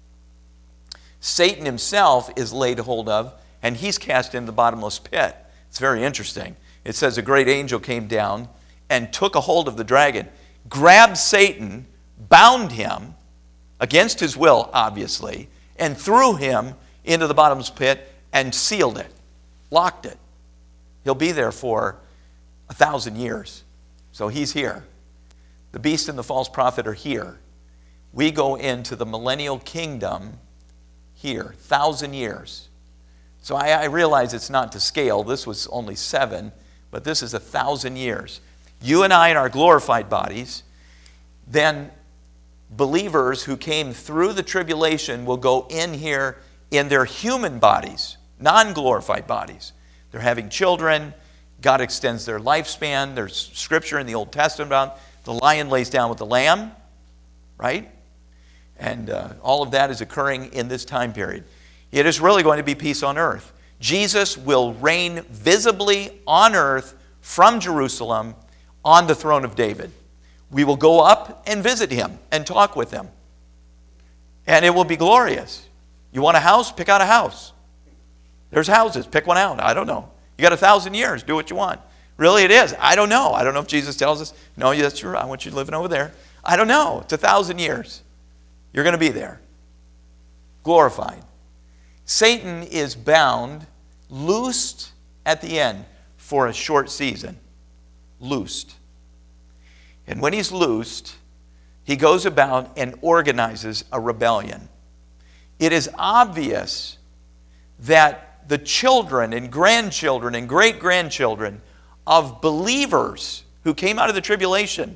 Satan himself is laid hold of, and he's cast into the bottomless pit. It's very interesting. It says a great angel came down and took a hold of the dragon, grabbed Satan, bound him, against his will, obviously, and threw him into the bottomless pit and sealed it, locked it. He'll be there for a thousand years. So he's here. The beast and the false prophet are here. We go into the millennial kingdom here, thousand years. So I, I realize it's not to scale. This was only seven, but this is a thousand years. You and I in our glorified bodies, then believers who came through the tribulation will go in here in their human bodies, non-glorified bodies. They're having children. God extends their lifespan. There's scripture in the Old Testament about the lion lays down with the lamb, right? And uh, all of that is occurring in this time period. It is really going to be peace on earth. Jesus will reign visibly on earth from Jerusalem on the throne of David. We will go up and visit him and talk with him. And it will be glorious. You want a house? Pick out a house. There's houses. Pick one out. I don't know. You got a thousand years. Do what you want. Really, it is. I don't know. I don't know if Jesus tells us, no, that's true. I want you living over there. I don't know. It's a thousand years. You're going to be there. Glorified. Satan is bound, loosed at the end for a short season. Loosed. And when he's loosed, he goes about and organizes a rebellion. It is obvious that the children and grandchildren and great-grandchildren of believers who came out of the tribulation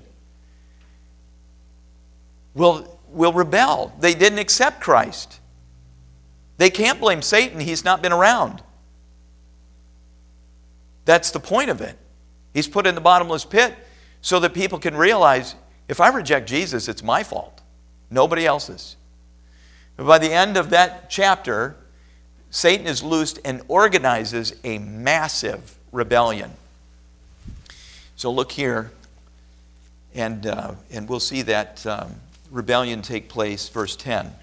will, will rebel. They didn't accept Christ. They can't blame Satan. He's not been around. That's the point of it. He's put in the bottomless pit so that people can realize, if I reject Jesus, it's my fault. Nobody else's. But by the end of that chapter, Satan is loosed and organizes a massive rebellion. So look here And, uh, and we'll see that um, rebellion take place, verse ten.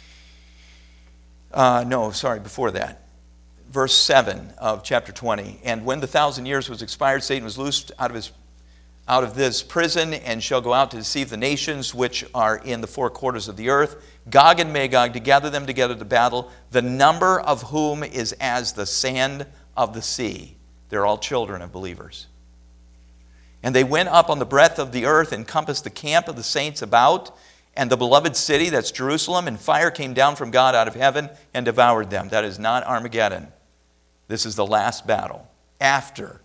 Uh, no, sorry, before that. Verse seven of chapter twenty. And when the thousand years was expired, Satan was loosed out of his out of this prison, and shall go out to deceive the nations which are in the four quarters of the earth, Gog and Magog, to gather them together to battle, the number of whom is as the sand of the sea. They're all children of believers. And they went up on the breadth of the earth, and compassed the camp of the saints about, and the beloved city, that's Jerusalem, and fire came down from God out of heaven and devoured them. That is not Armageddon. This is the last battle after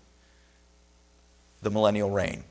the millennial reign.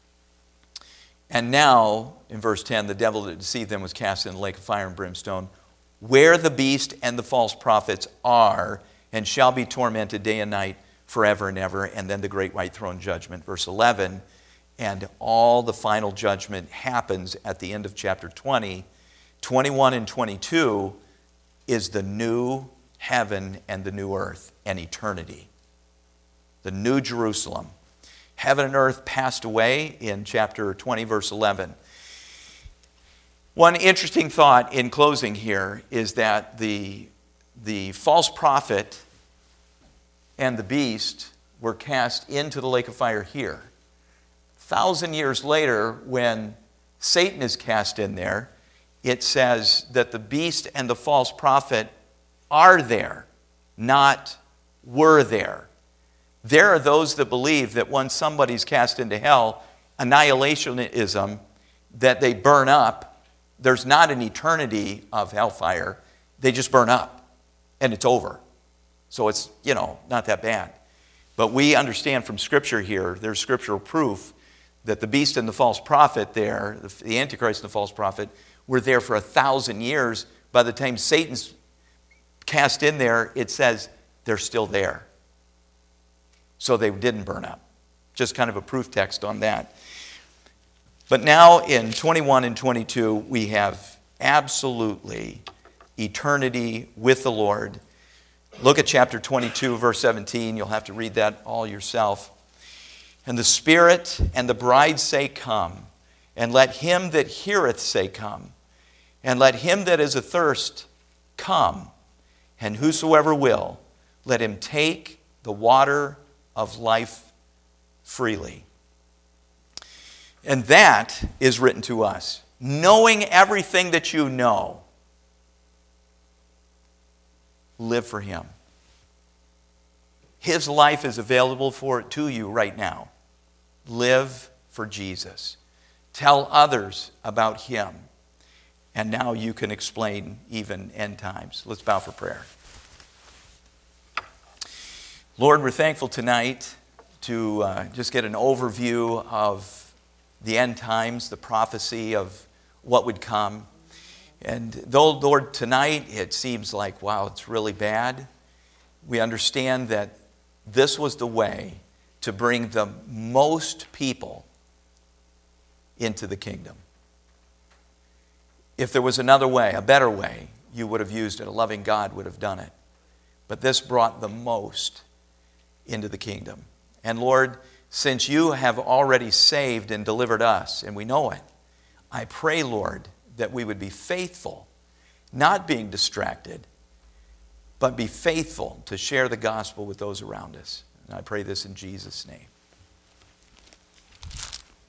And now, in verse ten, the devil that deceived them was cast in the lake of fire and brimstone, where the beast and the false prophets are, and shall be tormented day and night forever and ever. And then the great white throne judgment, verse eleven. And all the final judgment happens at the end of chapter twenty. twenty-one and twenty-two is the new heaven and the new earth and eternity. The new Jerusalem. Heaven and earth passed away in chapter twenty, verse eleven. One interesting thought in closing here is that the, the false prophet and the beast were cast into the lake of fire here. A thousand years later, when Satan is cast in there, it says that the beast and the false prophet are there, not were there. There are those that believe that once somebody's cast into hell, annihilationism, that they burn up. There's not an eternity of hellfire. They just burn up, and it's over. So it's, you know, not that bad. But we understand from Scripture here, there's scriptural proof that the beast and the false prophet there, the Antichrist and the false prophet, were there for a thousand years. By the time Satan's cast in there, it says they're still there. So they didn't burn up. Just kind of a proof text on that. But now in twenty-one and twenty-two, we have absolutely eternity with the Lord. Look at chapter twenty-two, verse seventeen. You'll have to read that all yourself. And the Spirit and the bride say, Come. And let him that heareth say, Come. And let him that is athirst come. And whosoever will, let him take the water of life freely. And that is written to us. Knowing everything that you know, live for him. His life is available for it to you right now. Live for Jesus. Tell others about him. And now you can explain even end times. Let's bow for prayer. Lord, we're thankful tonight to uh, just get an overview of the end times, the prophecy of what would come. And though, Lord, tonight it seems like, wow, it's really bad, we understand that this was the way to bring the most people into the kingdom. If there was another way, a better way, you would have used it. A loving God would have done it. But this brought the most into the kingdom. And Lord, since you have already saved and delivered us, and we know it, I pray, Lord, that we would be faithful, not being distracted, but be faithful to share the gospel with those around us. And I pray this in Jesus' name.